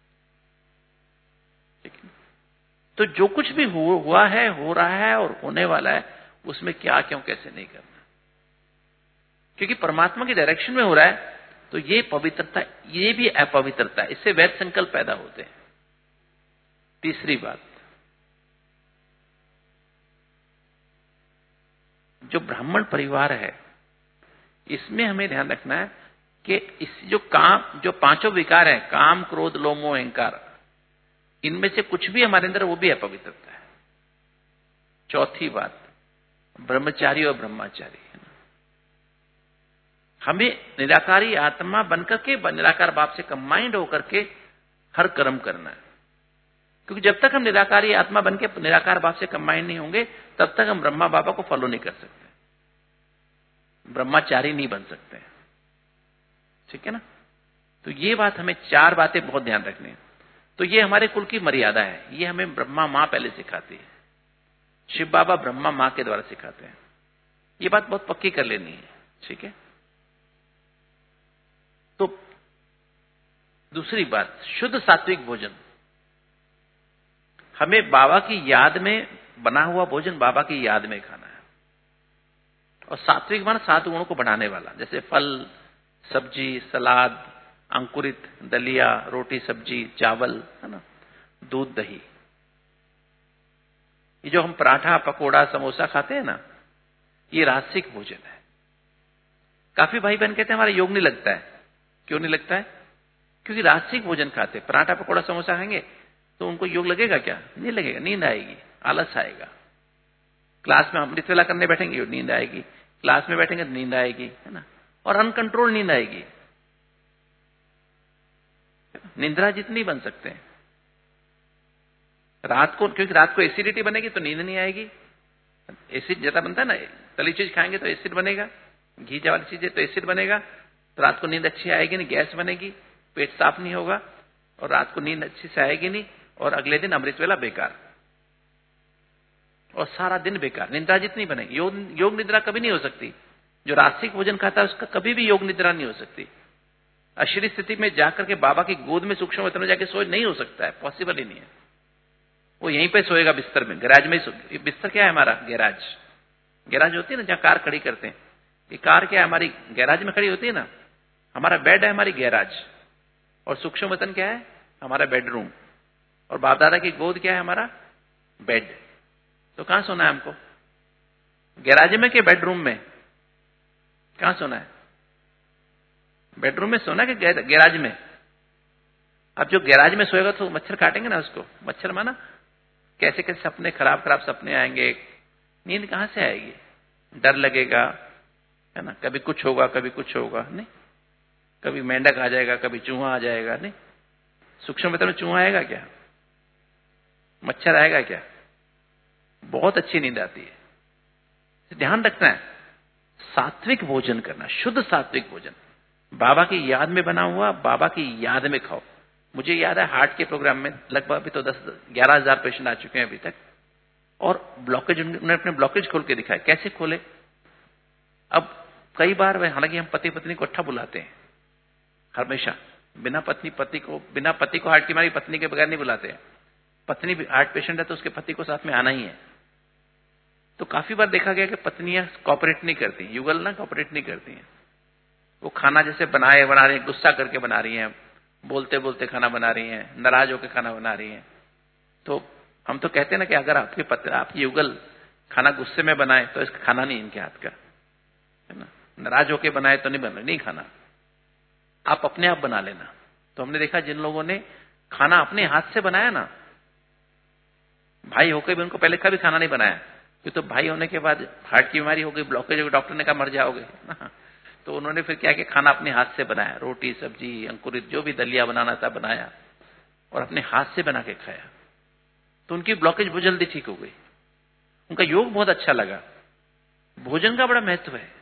ठीक है? तो जो कुछ भी हुआ है, हो रहा है और होने वाला है, उसमें क्या, क्यों, कैसे नहीं करना, क्योंकि परमात्मा की डायरेक्शन में हो रहा है। तो ये पवित्रता, ये भी अपवित्रता है, इससे वैध संकल्प पैदा होते हैं। तीसरी बात, जो ब्राह्मण परिवार है, इसमें हमें ध्यान रखना है कि इस जो काम, जो पांचों विकार हैं, काम, क्रोध, लोभ, मोह, अहंकार, इनमें से कुछ भी हमारे अंदर, वो भी अपवित्रता है। चौथी बात, ब्रह्मचारी और ब्रह्मचारी है ना, हमें निराकारी आत्मा बनकर के, निराकार बाप से कंबाइंड होकर के हर कर्म करना है। क्योंकि जब तक हम निराकारी आत्मा बन के निराकार बाप से कंबाइंड नहीं होंगे, तब तक हम ब्रह्मा बाबा को फॉलो नहीं कर सकते, ब्रह्मचारी नहीं बन सकते। ठीक है ना? तो ये बात, हमें चार बातें बहुत ध्यान रखनी है। तो ये हमारे कुल की मर्यादा है, ये हमें ब्रह्मा माँ पहले सिखाती है, शिव बाबा ब्रह्मा माँ के द्वारा सिखाते हैं। ये बात बहुत पक्की कर लेनी है। ठीक है? तो दूसरी बात, शुद्ध सात्विक भोजन, हमें बाबा की याद में बना हुआ भोजन बाबा की याद में खाना है। और सात्विक मान सात गुणों को बढ़ाने वाला, जैसे फल, सब्जी, सलाद, अंकुरित, दलिया, रोटी, सब्जी, चावल, है ना, दूध, दही। ये जो हम पराठा, पकोड़ा, समोसा खाते हैं ना, ये रासिक भोजन है। काफी भाई बहन कहते हैं हमारा योग नहीं लगता है। क्यों नहीं लगता है? क्योंकि रासिक भोजन खाते, पराठा, पकोड़ा, समोसा खाएंगे तो उनको योग लगेगा क्या? नहीं लगेगा, नींद आएगी, आलस आएगा। क्लास में अमृत वेला करने बैठेंगे, नींद आएगी, क्लास में बैठेंगे तो नींद आएगी, है ना, और अनकंट्रोल नींद आएगी। निंद्रा जितनी बन सकते हैं रात को, क्योंकि रात को एसिडिटी बनेगी तो नींद नहीं आएगी। एसिड ज्यादा बनता है ना, तली चीज खाएंगे तो एसिड बनेगा, घी वाली चीजें तो एसिड बनेगा, तो रात को नींद अच्छी आएगी नहीं, गैस बनेगी, पेट साफ नहीं होगा, और रात को नींद अच्छी से आएगी नहीं, और अगले दिन अमृत वेला बेकार, और सारा दिन बेकार। निद्रा जितनी बनेगी, योग योग निद्रा कभी नहीं हो सकती। जो रासिक भोजन खाता है उसका कभी भी योग निद्रा नहीं हो सकती। अशरीर स्थिति में जाकर के बाबा की गोद में सूक्ष्म वेतन में जाके सोए नहीं हो सकता है, पॉसिबल ही नहीं है। वो यहीं पे सोएगा बिस्तर में, गैराज में ही। बिस्तर क्या है हमारा? गैराज। गैराज होती है ना जहां कार खड़ी करते हैं, ये कार क्या है हमारी? गैराज में खड़ी होती है ना। हमारा बेड है हमारी गैराज, और सूक्ष्म वेतन क्या है? हमारा बेडरूम। और बाप दादा की गोद क्या है? हमारा बेड। तो कहां सोना है हमको? गैराज में कि बेडरूम में? कहां सोना है? बेडरूम में सोना कि गैराज में? अब जो गैराज में सोएगा तो मच्छर काटेंगे ना उसको। मच्छर माना कैसे कैसे सपने, खराब खराब सपने आएंगे, नींद कहां से आएगी? डर लगेगा, है ना, कभी कुछ होगा कभी कुछ होगा, नहीं, कभी मेंढक आ जाएगा, कभी चूहा आ जाएगा, नहीं। सूक्ष्म वेतन में चूहा आएगा क्या? मच्छर आएगा क्या? बहुत अच्छी नींद आती है। ध्यान रखना है, सात्विक भोजन करना, शुद्ध सात्विक भोजन, बाबा की याद में बना हुआ, बाबा की याद में खाओ। मुझे याद है हार्ट के प्रोग्राम में लगभग अभी तो दस ग्यारह हजार पेशेंट आ चुके हैं अभी तक, और ब्लॉकेज, उन्होंने अपने ब्लॉकेज खोल के दिखाया। कैसे खोले? अब कई बार, हालांकि हम पति पत्नी को इकट्ठा बुलाते हैं हमेशा, बिना पत्नी पति को बिना पति को हार्ट की बीमारी पत्नी के बगैर नहीं बुलाते हैं। पत्नी हार्ट पेशेंट है तो उसके पति को साथ में आना ही है। तो काफी बार देखा गया कि पत्नियां कॉपरेट नहीं करती, युगल ना कॉपरेट नहीं करती हैं। वो खाना जैसे बनाए बना रही है, गुस्सा करके बना रही हैं, बोलते बोलते खाना बना रही हैं, नाराज होकर खाना बना रही हैं। तो हम तो कहते हैं ना कि अगर आपके पति, आपकी युगल खाना गुस्से में बनाए तो इसका खाना नहीं इनके हाथ का, है ना। नाराज होकर बनाए तो नहीं बन नहीं खाना, आप अपने आप बना लेना। तो हमने देखा जिन लोगों ने खाना अपने हाथ से बनाया ना, भाई होकर भी उनको पहले कभी खाना नहीं बनाया, कि तो भाई होने के बाद हार्ट की बीमारी हो गई, ब्लॉकेज हो गई, डॉक्टर ने कहा मर जाओगे ना। तो उन्होंने फिर क्या किया, खाना अपने हाथ से बनाया, रोटी सब्जी अंकुरित जो भी दलिया बनाना था बनाया और अपने हाथ से बना के खाया। तो उनकी ब्लॉकेज बहुत जल्दी ठीक हो गई। उनका योग बहुत अच्छा लगा। भोजन का बड़ा महत्व है।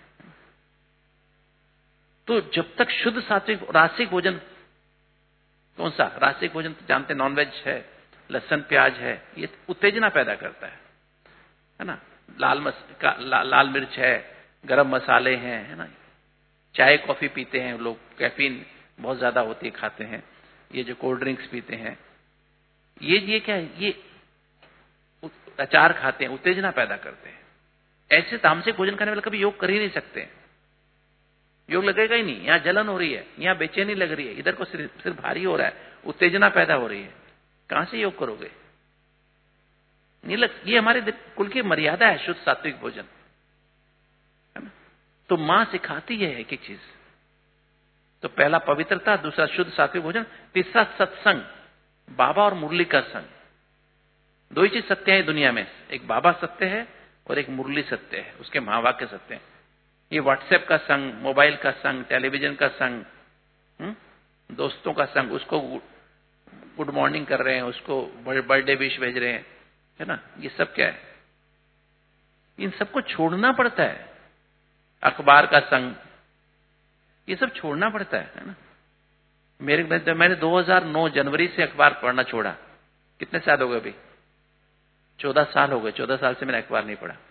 तो जब तक शुद्ध सात्विक रासिक भोजन, कौन सा रासिक भोजन तो जानते, नॉनवेज है, लहसुन प्याज है, ये उत्तेजना पैदा करता है है ना। लाल मस का, ला, लाल मिर्च है, गरम मसाले हैं, है ना। चाय कॉफी पीते हैं लोग, कैफीन बहुत ज्यादा होती है, खाते हैं। ये जो कोल्ड ड्रिंक्स पीते हैं, ये ये क्या है, ये अचार खाते हैं, उत्तेजना पैदा करते हैं। ऐसे तामसिक भोजन खाने वाले कभी योग कर ही नहीं सकते। योग लगेगा ही नहीं। यहाँ जलन हो रही है, यहाँ बेचैनी लग रही है, इधर को सिर, सिर भारी हो रहा है, उत्तेजना पैदा हो रही है, कहां से योग करोगे? नहीं लग, ये हमारे कुल की मर्यादा है शुद्ध सात्विक भोजन, है ना। तो मां सिखाती है एक एक चीज। तो पहला पवित्रता, दूसरा शुद्ध सात्विक भोजन, तीसरा सत्संग, बाबा और मुरली का संग। दो ही चीज सत्य है दुनिया में, एक बाबा सत्य है और एक मुरली सत्य है, उसके महावाक्य सत्य है। ये व्हाट्सएप का संग, मोबाइल का संग, टेलीविजन का संग, दोस्तों का संग, उसको गुड मॉर्निंग कर रहे हैं, उसको बर्थडे विश भेज रहे हैं, है ना, ये सब क्या है? इन सबको छोड़ना पड़ता है। अखबार का संग, ये सब छोड़ना पड़ता है, है ना। मेरे मैंने दो हज़ार नौ जनवरी से अखबार पढ़ना छोड़ा। कितने साल हो गए अभी? चौदह साल हो गए। चौदह साल से मैंने अखबार नहीं पढ़ा।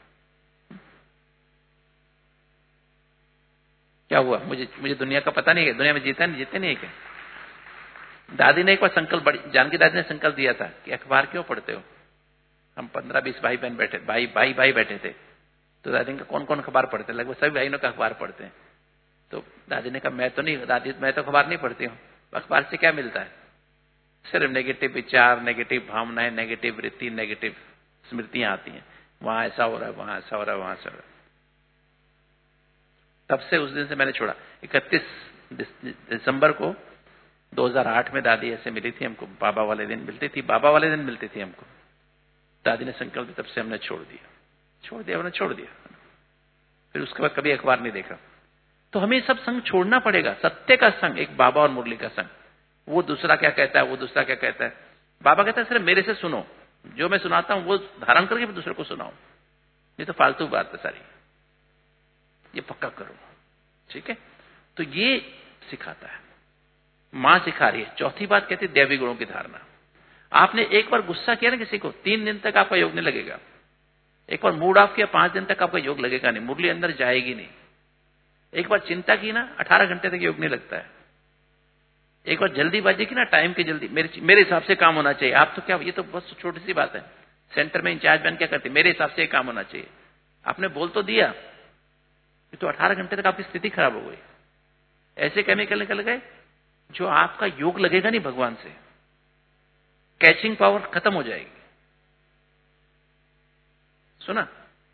क्या हुआ? मुझे मुझे दुनिया का पता नहीं है, दुनिया में जीता नहीं जीते नहीं है क्या? दादी ने एक बार संकल्प, बड़ी जानकी दादी ने संकल्प दिया था कि अखबार क्यों पढ़ते हो। हम पंद्रह बीस भाई बहन बैठे, भाई भाई भाई बैठे थे। तो दादी का कौन कौन अखबार पढ़ते हैं? लगभग सभी भाइयों का अखबार पढ़ते हैं। तो दादी ने कहा मैं तो नहीं, दादी मैं तो अखबार नहीं पढ़ती हूँ। अखबार से क्या मिलता है? सिर्फ नेगेटिव विचार, नेगेटिव भावनाएं, नेगेटिव वृत्ति, नेगेटिव स्मृतियां आती हैं। वहां ऐसा हो रहा है, वहां ऐसा हो रहा है, वहां ऐसा हो रहा है। तब से उस दिन से मैंने छोड़ा। इकतीस दिसंबर को दो हज़ार आठ में दादी ऐसे मिली थी हमको, बाबा वाले दिन मिलती थी, बाबा वाले दिन मिलती थी हमको। दादी ने संकल्प दिया, तब से हमने छोड़ दिया, छोड़ दिया, हमने छोड़ दिया। फिर उसके बाद कभी अखबार नहीं देखा। तो हमें सब संग छोड़ना पड़ेगा। सत्य का संग, एक बाबा और मुरली का संग। वो दूसरा क्या कहता है, वो दूसरा क्या कहता है। बाबा कहता है सिर्फ मेरे से सुनो, जो मैं सुनाता हूं वो धारण करके फिर दूसरे को सुनाओ, ये तो फालतू बात है सारी, ये पक्का करो, ठीक है। तो ये सिखाता है, मां सिखा रही है। चौथी बात कहती है दैवी गुणों की धारणा। आपने एक बार गुस्सा किया ना किसी को, तीन दिन तक आपका योग नहीं लगेगा। एक बार मूड ऑफ किया, पांच दिन तक आपका योग लगेगा नहीं, मुरली अंदर जाएगी नहीं। एक बार चिंता की ना, अठारह घंटे तक योग नहीं लगता है। एक बार जल्दीबाजी की ना, टाइम की जल्दी, मेरे मेरे हिसाब से काम होना चाहिए। आप तो क्या, ये तो बहुत छोटी सी बात है। सेंटर में इंचार्ज मैन क्या करते, मेरे हिसाब से काम होना चाहिए। आपने बोल तो दिया, तो अठारह घंटे तक आपकी स्थिति खराब हो गई। ऐसे केमिकल निकल गए जो आपका योग लगेगा नहीं भगवान से, कैचिंग पावर खत्म हो जाएगी। सुना?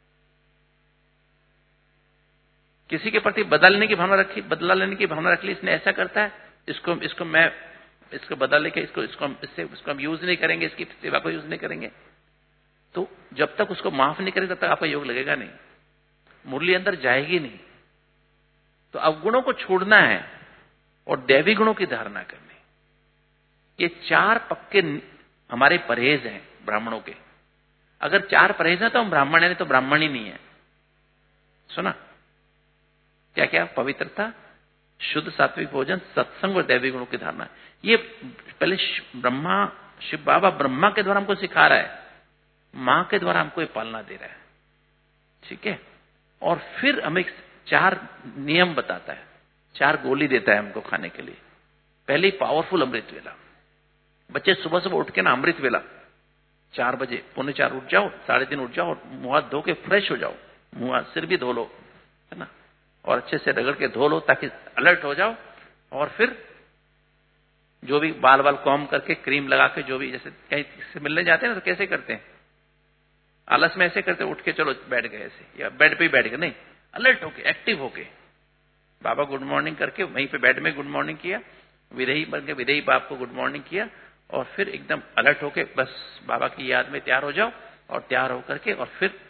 किसी के प्रति बदलने की भावना रखी, बदला लेने की भावना रख ली, इसने ऐसा करता है, इसको इसको मैं इसको बदल लेके इसको इसको इससे इसको हम यूज नहीं करेंगे, इसकी सेवा को यूज नहीं करेंगे। तो जब तक उसको माफ नहीं करेंगे तब तक आपका योग लगेगा नहीं, मुरली अंदर जाएगी नहीं। तो अवगुणों को छोड़ना है और दैवी गुणों की धारणा करनी। ये चार पक्के हमारे परहेज हैं ब्राह्मणों के। अगर चार परहेज हैं तो हम ब्राह्मण है, नहीं तो ब्राह्मण ही नहीं है। सुना? क्या क्या? पवित्रता, शुद्ध सात्विक भोजन, सत्संग और दैवी गुणों की धारणा। ये पहले ब्रह्मा, शिव बाबा ब्रह्मा के द्वारा हमको सिखा रहा है, मां के द्वारा हमको ये पालना दे रहा है, ठीक है। और फिर हमें चार नियम बताता है, चार गोली देता है हमको खाने के लिए। पहले पावरफुल अमृत वेला। बच्चे सुबह सुबह उठ के ना, अमृत वेला चार बजे, पौने चार उठ जाओ, साढ़े तीन उठ जाओ और मुंह हाथ धो के फ्रेश हो जाओ। मुंह हाथ सिर भी धो लो, है ना, और अच्छे से रगड़ के धो लो ताकि अलर्ट हो जाओ। और फिर जो भी बाल बाल कॉम करके, क्रीम लगा के, जो भी, जैसे कहीं से मिलने जाते हैं ना तो कैसे करते हैं, आलस में ऐसे करते, उठ के चलो बैठ गए ऐसे, या बेड पे ही बैठ गए, नहीं, अलर्ट होके, एक्टिव होके बाबा गुड मॉर्निंग करके वहीं पे बेड में गुड मॉर्निंग किया, विदेही बन के विदेही बाप को गुड मॉर्निंग किया, और फिर एकदम अलर्ट होके बस बाबा की याद में तैयार हो जाओ। और तैयार होकर के और फिर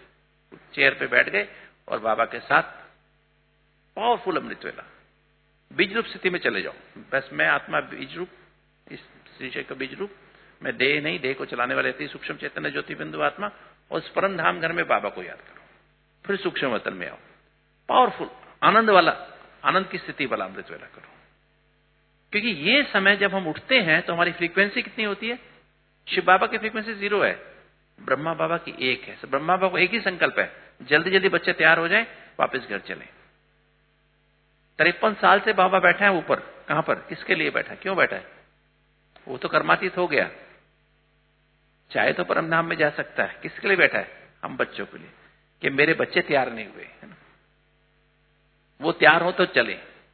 चेयर पे बैठ गए और बाबा के साथ पावरफुल अमृत वेला, बीज रूप स्थिति में चले जाओ। बस मैं आत्मा बीज रूप, इस विषय का बीज रूप, मैं देह नहीं, देह को चलाने वाले अति सूक्ष्म चैतन्य ज्योति बिंदु आत्मा, और इस परम धाम घर में बाबा को याद करो। फिर सूक्ष्म वतन में आओ, पावरफुल आनंद वाला, आनंद की स्थिति वाला अमृत वेला करो। क्योंकि ये समय जब हम उठते हैं तो हमारी फ्रीक्वेंसी कितनी होती है? शिव बाबा की फ्रीक्वेंसी जीरो है, ब्रह्मा बाबा की एक है। ब्रह्मा बाबा को एक ही संकल्प है, जल्दी जल्दी बच्चे तैयार हो जाएं, वापस घर चले। तिरपन साल से बाबा बैठा है ऊपर, कहां पर, किसके लिए बैठा है, क्यों बैठा है? वो तो कर्मातीत हो गया, चाहे तो परम धाम में जा सकता है। किसके लिए बैठा है? हम बच्चों के लिए, कि मेरे बच्चे तैयार नहीं हुए, है ना, वो तैयार हो तो चले।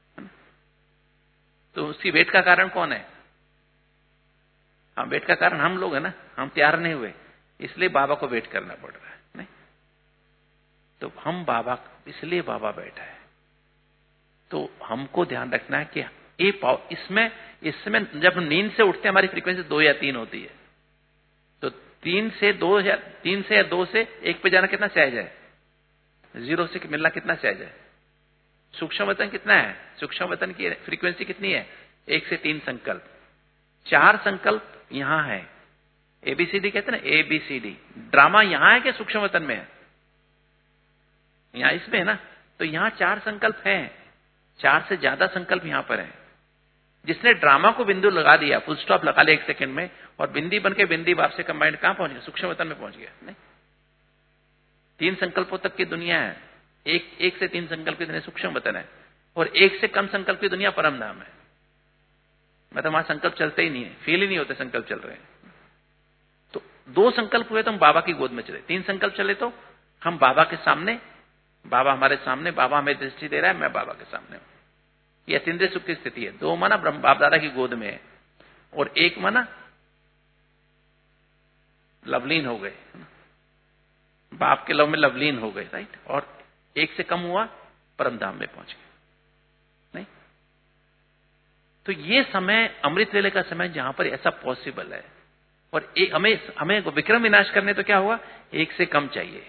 तो उसकी वेट का कारण कौन है? हाँ, वेट का कारण हम लोग है ना, हम तैयार नहीं हुए, इसलिए बाबा को वेट करना पड़ रहा है। नहीं तो हम बाबा, इसलिए बाबा बैठा है। तो हमको ध्यान रखना है कि ये पाव इसमें इसमें जब हम नींद से उठते हैं हमारी फ्रीक्वेंसी दो या तीन होती है, तो तीन से दो या तीन से या दो से एक पे जाना कितना सहज है? जीरो से मिलना कितना सहज है? सूक्ष्म वतन कितना है? सूक्ष्म वतन की फ्रीक्वेंसी कितनी है? एक से तीन संकल्प, चार संकल्प यहां है। एबीसीडी कहते हैं ना, एबीसीडी ड्रामा यहां है कि सूक्ष्म वतन में है? यहां इसमें है ना। तो यहां चार संकल्प हैं, चार से ज्यादा संकल्प यहां पर है। जिसने ड्रामा को बिंदु लगा दिया, फुल स्टॉप लगा लिया एक सेकंड में, और बिंदी बन के बिंदी बाप से कंबाइंड कहां पहुंच गया? सूक्ष्म वतन में पहुंच गया। नहीं, तीन संकल्पों तक की दुनिया है। एक एक से तीन संकल्प की दुनिया सूक्ष्म वतन है, और एक से कम संकल्प की दुनिया परम धाम है। मतलब वहां संकल्प चलते ही नहीं है, फील ही नहीं होते संकल्प चल रहे हैं। तो दो संकल्प हुए तो हम बाबा की गोद में चले, तीन संकल्प चले तो हम बाबा के सामने, बाबा हमारे सामने, बाबा हमें दृष्टि दे रहा है, मैं बाबा के सामने हूं। ये अतीन्द्रिय सुख की स्थिति है। दो माना ब्रह्म बाप दादा की गोद में है, और एक माना लवलीन हो गए, बाप के लव में लवलीन हो गए, राइट। और एक से कम हुआ, परम धाम में पहुंच गए। नहीं तो ये समय अमृत वेले का समय जहां पर ऐसा पॉसिबल है। और एक हमें हमें विक्रम विनाश करने तो क्या हुआ? एक से कम चाहिए,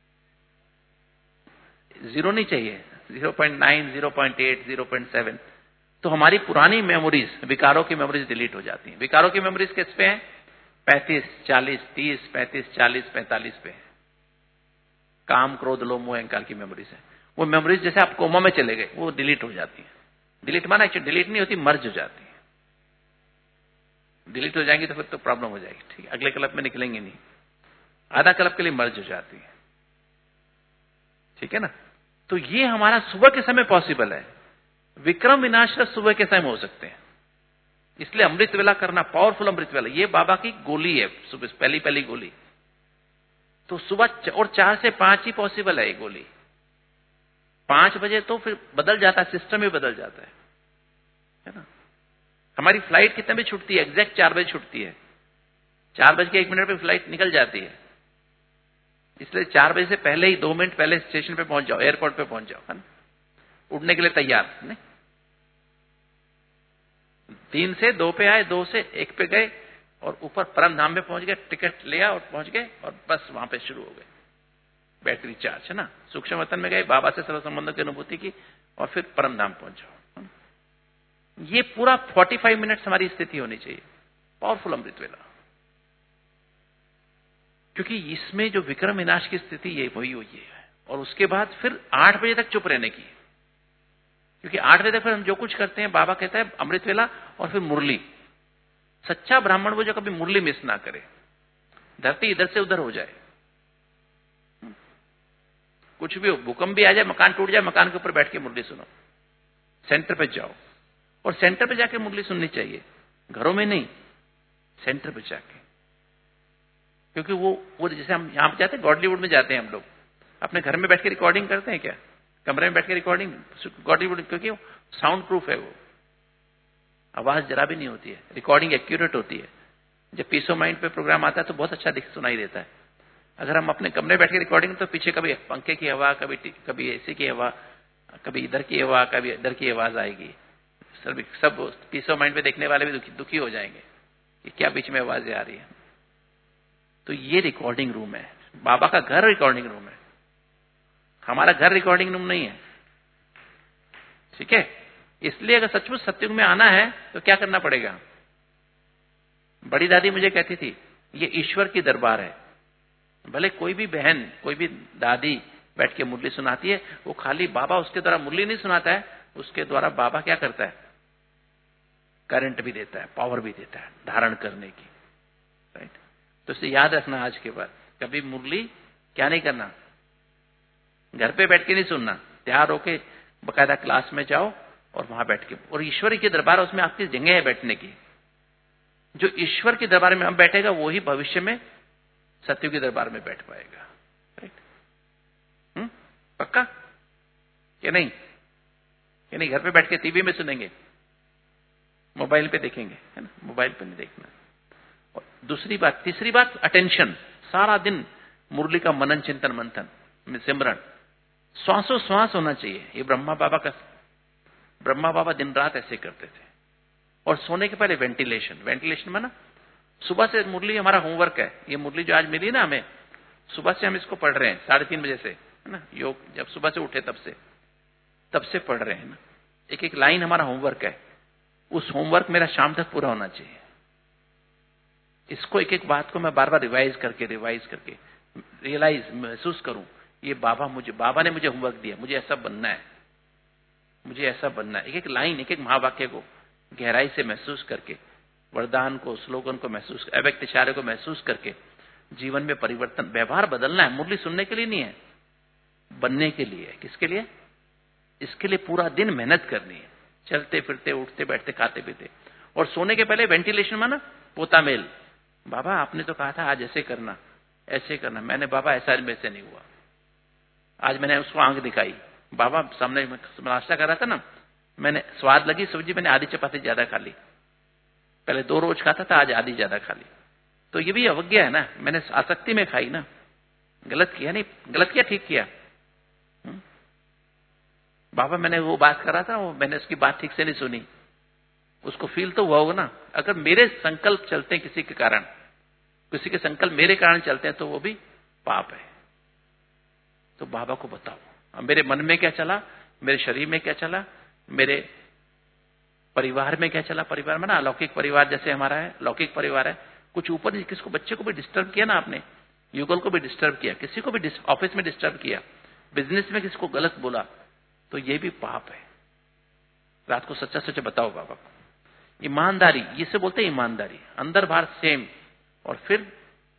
जीरो नहीं चाहिए, zero point nine, zero point eight, zero point seven. तो हमारी पुरानी मेमोरीज, विकारों की मेमोरीज डिलीट हो जाती हैं। विकारों की मेमोरीज किस पे हैं? पैंतीस, चालीस, तीस, पैंतीस, चालीस, पैंतालीस पे है। काम, क्रोध, लोभ, मोह, अहंकार की मेमोरीज है। वो मेमोरीज जैसे आप कोमा में चले गए, वो डिलीट हो जाती है। डिलीट माना एक्चुअली डिलीट नहीं होती, मर्ज हो जाती है। डिलीट हो जाएंगी तो फिर तो प्रॉब्लम हो जाएगी, ठीक है, अगले क्लब में निकलेंगे नहीं। आधा क्लब के लिए मर्ज हो जाती है, ठीक है ना। तो ये हमारा सुबह के समय पॉसिबल है। विक्रम विनाश का सुबह के समय हो सकते हैं। इसलिए अमृत वेला करना, पावरफुल अमृत वेला, ये बाबा की गोली है, सुबह पहली पहली गोली। तो सुबह और चार से पांच ही पॉसिबल है ये गोली। पांच बजे तो फिर बदल जाता है, सिस्टम ही बदल जाता है, है ना। हमारी फ्लाइट कितने बजे छूटती है? एग्जैक्ट चार बजे छूटती है। चार बज के एक मिनट पे फ्लाइट निकल जाती है। इसलिए चार बजे से पहले ही दो मिनट पहले स्टेशन पे पहुंच जाओ, एयरपोर्ट पे पहुंच जाओ, है ना, उड़ने के लिए तैयार। नहीं, तीन से दो पे आए, दो से एक पे गए, और ऊपर परम धाम में पहुंच गए, टिकट लिया और पहुंच गए, और बस वहां पे शुरू हो गए बैटरी चार्ज, है ना। सूक्ष्म वतन में गए, बाबा से सर्व संबंधों की अनुभूति की, और फिर परम धाम पहुंच जाओ। ये पूरा पैंतालीस मिनट्स हमारी स्थिति होनी चाहिए, पावरफुल अमृत वेला। क्योंकि इसमें जो विक्रम विनाश की स्थिति ये वही हुई है। और उसके बाद फिर आठ बजे तक चुप रहने की, क्योंकि आठ बजे तक फिर हम जो कुछ करते हैं, बाबा कहता है अमृत वेला और फिर मुरली। सच्चा ब्राह्मण वो जो कभी मुरली मिस ना करे, धरती इधर से उधर हो जाए, कुछ भी हो, भूकंप भी आ जाए, मकान टूट जाए, मकान के ऊपर बैठ के मुरली सुनो, सेंटर पे जाओ। और सेंटर पे जाके मुरली सुननी चाहिए, घरों में नहीं, सेंटर पे जाके। क्योंकि वो वो जैसे हम यहां पे जाते हैं, गॉडलीवुड में जाते हैं हम लोग, अपने घर में बैठ के रिकॉर्डिंग करते हैं क्या? कमरे में बैठ के रिकॉर्डिंग, गॉडलीवुड, क्योंकि साउंड प्रूफ है, वो आवाज जरा भी नहीं होती है, रिकॉर्डिंग एक्यूरेट होती है। जब पीस ऑफ माइंड पे प्रोग्राम आता है तो बहुत अच्छा दिख सुनाई देता है। अगर हम अपने कमरे बैठ के रिकॉर्डिंग, तो पीछे कभी पंखे की हवा, कभी कभी एसी की हवा, कभी इधर की हवा, कभी इधर की आवाज आएगी। सब सब पीस ऑफ माइंड पे देखने वाले भी दुखी दुखी हो जाएंगे कि क्या बीच में आवाजें आ रही है। तो ये रिकॉर्डिंग रूम है, बाबा का घर रिकॉर्डिंग रूम है। हमारा घर रिकॉर्डिंग रूम नहीं है, ठीक है। इसलिए अगर सचमुच सत्युग में आना है तो क्या करना पड़ेगा। बड़ी दादी मुझे कहती थी ये ईश्वर की दरबार है। भले कोई भी बहन, कोई भी दादी बैठ के मुरली सुनाती है, वो खाली बाबा उसके द्वारा मुरली नहीं सुनाता है, उसके द्वारा बाबा क्या करता है, करंट भी देता है, पावर भी देता है धारण करने की, राइट। तो इसे याद रखना आज के बाद, कभी मुरली क्या नहीं करना, घर पे बैठ के नहीं सुनना, तैयार होके बकायदा क्लास में जाओ और वहां बैठ के, और ईश्वरी के दरबार उसमें आपकी जगह है बैठने की। जो ईश्वर के दरबार में हम बैठेगा वही भविष्य में सत्य के दरबार में बैठ पाएगा, राइट। हम्म पक्का कि नहीं, कि नहीं घर पे बैठ के टीवी में सुनेंगे, मोबाइल पे देखेंगे, है ना, मोबाइल पे नहीं देखना। और दूसरी बात, तीसरी बात, अटेंशन। सारा दिन मुरली का मनन चिंतन मंथन सिमरन, श्वासों श्वास होना चाहिए। ये ब्रह्मा बाबा का, ब्रह्मा बाबा दिन रात ऐसे करते थे। और सोने के पहले वेंटिलेशन, वेंटिलेशन माना सुबह से मुरली हमारा होमवर्क है। ये मुरली जो आज मिली ना हमें, सुबह से हम इसको पढ़ रहे हैं, साढ़े तीन बजे से, है ना, योग जब सुबह से उठे तब से तब से पढ़ रहे हैं ना। एक एक लाइन हमारा होमवर्क है, उस होमवर्क मेरा शाम तक पूरा होना चाहिए। इसको एक एक बात को मैं बार बार रिवाइज करके रिवाइज करके रियलाइज महसूस करूं, ये बाबा मुझे बाबा ने मुझे होमवर्क दिया, मुझे ऐसा बनना है, मुझे ऐसा बनना है। एक एक लाइन, एक एक महावाक्य को गहराई से महसूस करके, वरदान को, स्लोगन को महसूस, अव्यक्त इशारे को महसूस करके जीवन में परिवर्तन, व्यवहार बदलना है। मुरली सुनने के लिए नहीं है, बनने के लिए है। किसके लिए? इसके लिए पूरा दिन मेहनत करनी है, चलते फिरते, उठते बैठते, खाते पीते। और सोने के पहले वेंटिलेशन माना पोता मेल। बाबा आपने तो कहा था आज ऐसे करना, ऐसे करना। मैंने बाबा ऐसा मेरे से नहीं हुआ, आज मैंने उसको आंख दिखाई। बाबा सामने नाश्ता कर रहा था ना, मैंने स्वाद लगी सब्जी, मैंने आधी चपाती ज्यादा खा ली। पहले दो रोज खाता था, आज आधी ज्यादा खा ली। तो ये भी अवज्ञा है ना, मैंने आसक्ति में खाई ना, गलत किया नहीं, गलत किया ठीक किया। हुँ? बाबा मैंने वो बात कर रहा था, वो मैंने उसकी बात ठीक से नहीं सुनी, उसको फील तो हुआ होगा ना। अगर मेरे संकल्प चलते हैं किसी के कारण, किसी के संकल्प मेरे कारण चलते हैं, तो वो भी पाप है। तो बाबा को बताओ अब मेरे मन में क्या चला, मेरे शरीर में क्या चला, मेरे परिवार में क्या चला। परिवार में ना अलौकिक परिवार जैसे हमारा है, लौकिक परिवार है, कुछ ऊपर किसको, बच्चे को भी डिस्टर्ब किया ना आपने, युगल को भी डिस्टर्ब किया, किसी को भी ऑफिस में डिस्टर्ब किया, बिजनेस में किसी को गलत बोला, तो ये भी पाप है। रात को सच्चा सच्चा बताओ बाबा को। ईमानदारी, इसे बोलते हैं ईमानदारी, अंदर बाहर सेम। और फिर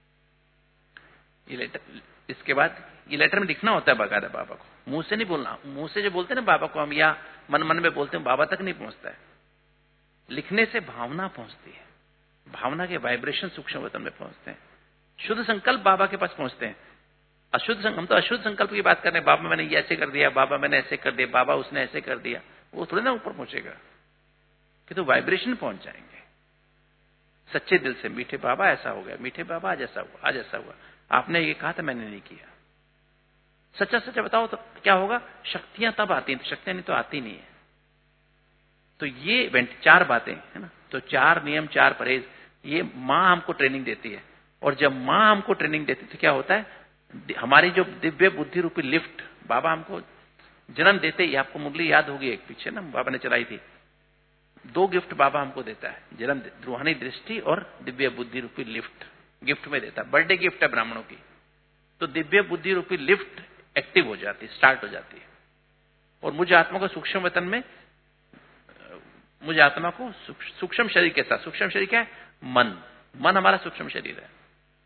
ये लेटर, इसके बाद ये लेटर में लिखना होता है बाकायदा बाबा को, मुंह से नहीं बोलना। मुंह से जो बोलते हैं ना बाबा को हम, या मन मन में बोलते हैं, बाबा तक नहीं पहुंचता है। लिखने से भावना पहुंचती है, भावना के वाइब्रेशन सूक्ष्म वतन में पहुंचते हैं, शुद्ध संकल्प बाबा के पास पहुंचते हैं। अशुद्ध, हम तो अशुद्ध संकल्प की बात कर रहे हैं, बाबा मैंने ये ऐसे कर दिया, बाबा मैंने ऐसे कर दिया, बाबा उसने ऐसे कर दिया, वो थोड़ी ना ऊपर पहुंचेगा, कि तो वाइब्रेशन पहुंच जाएंगे सच्चे दिल से। मीठे बाबा ऐसा हो गया, मीठे बाबा आज ऐसा हुआ, आज ऐसा हुआ, आपने ये कहा था मैंने नहीं किया। सच्चा सच्चा बताओ तो क्या होगा, शक्तियां तब आती हैं, शक्तियां नहीं तो आती नहीं है। तो ये चार बातें है ना, तो चार नियम, चार परहेज, ये माँ हमको ट्रेनिंग देती है। और जब माँ हमको ट्रेनिंग देती है तो क्या होता है, हमारी जो दिव्य बुद्धि रूपी लिफ्ट, बाबा हमको जन्म देते ही, आपको मुरली याद होगी एक पीछे ना बाबा ने चलाई थी, दो गिफ्ट बाबा हमको देता है, जन्म, रूहानी दृष्टि और दिव्य बुद्धि रूपी लिफ्ट गिफ्ट में देता है। बर्थडे गिफ्ट है ब्राह्मणों की, तो दिव्य बुद्धि रूपी लिफ्ट एक्टिव हो जाती है, स्टार्ट हो जाती है। और मुझ आत्मा को सूक्ष्म वतन में, मुझ आत्मा को सूक्ष्म शरीर के साथ, सूक्ष्म शरीर क्या है, मन, मन हमारा सूक्ष्म शरीर है।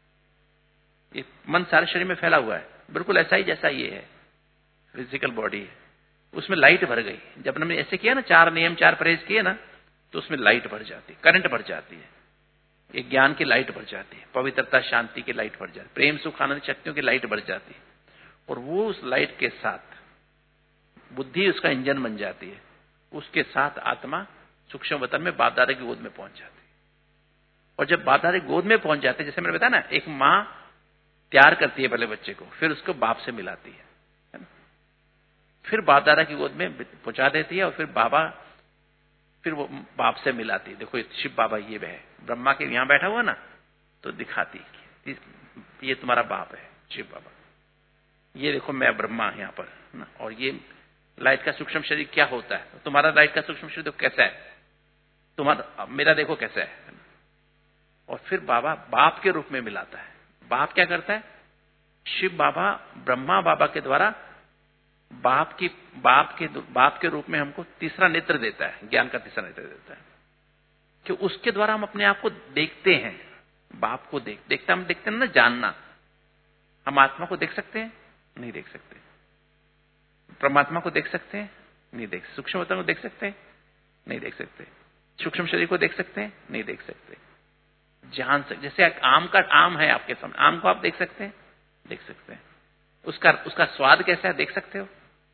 ये मन सारे शरीर में फैला हुआ है, बिल्कुल ऐसा ही जैसा ये है, फिजिकल बॉडी है। उसमें लाइट भर गई, जब हमने ऐसे किया ना, चार नियम चार परहेज किए ना, तो उसमें लाइट भर जाती है, करंट भर जाती है, एक ज्ञान की लाइट भर जाती है, पवित्रता शांति की लाइट भर जाती है, प्रेम सुख आनंद शक्तियों की लाइट भर जाती है। और वो उस लाइट के साथ बुद्धि उसका इंजन बन जाती है, उसके साथ आत्मा सूक्ष्म वतन में बाप दादा की गोद में पहुंच जाती है। और जब बाप दादा की गोद में पहुंच जाते हैं, जैसे मैंने बताया ना, एक माँ तैयार करती है पहले बच्चे को, फिर उसको बाप से मिलाती है, है ना? फिर बाप दादा की गोद में पहुंचा देती है, और फिर बाबा, फिर वो बाप से मिलाती है। देखो शिव बाबा ये है, ब्रह्मा के यहां बैठा हुआ ना, तो दिखाती है ये तुम्हारा बाप है शिव बाबा। ये देखो मैं ब्रह्मा यहाँ पर ना, और ये लाइट का सूक्ष्म शरीर क्या होता है, तुम्हारा लाइट का सूक्ष्म शरीर देखो कैसा है, तुम्हारा मेरा देखो कैसा है। और फिर बाबा बाप के रूप में मिलाता है। बाप क्या करता है? शिव बाबा ब्रह्मा बाबा के द्वारा बाप की बाप के बाप के रूप में हमको तीसरा नेत्र देता है, ज्ञान का तीसरा नेत्र देता है, कि उसके द्वारा हम अपने आप को देखते हैं। बाप को देख देखता हम देखते हैं ना, जानना। हम आत्मा को देख सकते हैं? नहीं देख सकते। परमात्मा को देख सकते हैं? नहीं देख। सूक्ष्म वतन को देख सकते हैं? नहीं देख सकते। सूक्ष्म शरीर को देख सकते हैं? नहीं देख सकते। जान सकते। जैसे आम का आम है आपके सामने, आम को आप देख सकते हैं? देख सकते हैं। उसका उसका स्वाद कैसा है देख सकते हो?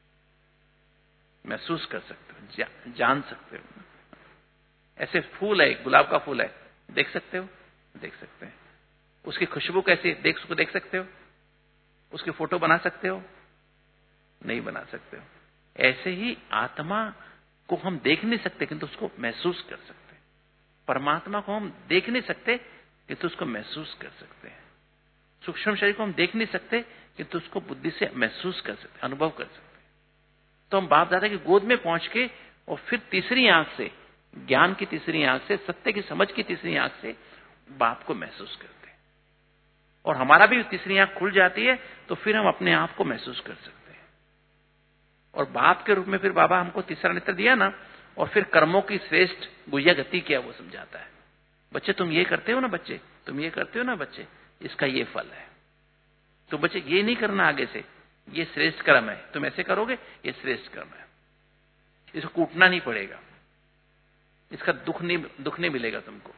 महसूस कर सकते हो, जा, जान सकते हो। ऐसे फूल है, गुलाब का फूल है, देख सकते हो? देख सकते हैं। उसकी खुशबू कैसी है देख उसको देख सकते हो? उसकी फोटो बना सकते हो? नहीं बना सकते हो। ऐसे ही आत्मा को हम देख नहीं सकते किंतु उसको महसूस कर सकते हैं। परमात्मा को हम देख नहीं सकते किंतु उसको महसूस कर सकते हैं। सूक्ष्म शरीर को हम देख नहीं सकते किंतु उसको बुद्धि से महसूस कर सकते, अनुभव कर सकते हैं। तो हम बाप दादा की गोद में पहुंच के और फिर तीसरी आंख से, ज्ञान की तीसरी आंख से, सत्य की समझ की तीसरी आंख से बाप को महसूस करते हैं। और हमारा भी तीसरी आंख खुल जाती है तो फिर हम अपने आप को महसूस कर सकते हैं। और बाप के रूप में फिर बाबा हमको तीसरा नेत्र दिया ना, और फिर कर्मों की श्रेष्ठ गुह्य गति क्या वो समझाता है। बच्चे तुम ये करते हो ना, बच्चे तुम ये करते हो ना, बच्चे इसका ये फल है। तो बच्चे ये नहीं करना आगे से, ये श्रेष्ठ कर्म है, तुम ऐसे करोगे ये श्रेष्ठ कर्म है, इसको कूटना नहीं पड़ेगा, इसका दुख नहीं दुख नहीं मिलेगा तुमको।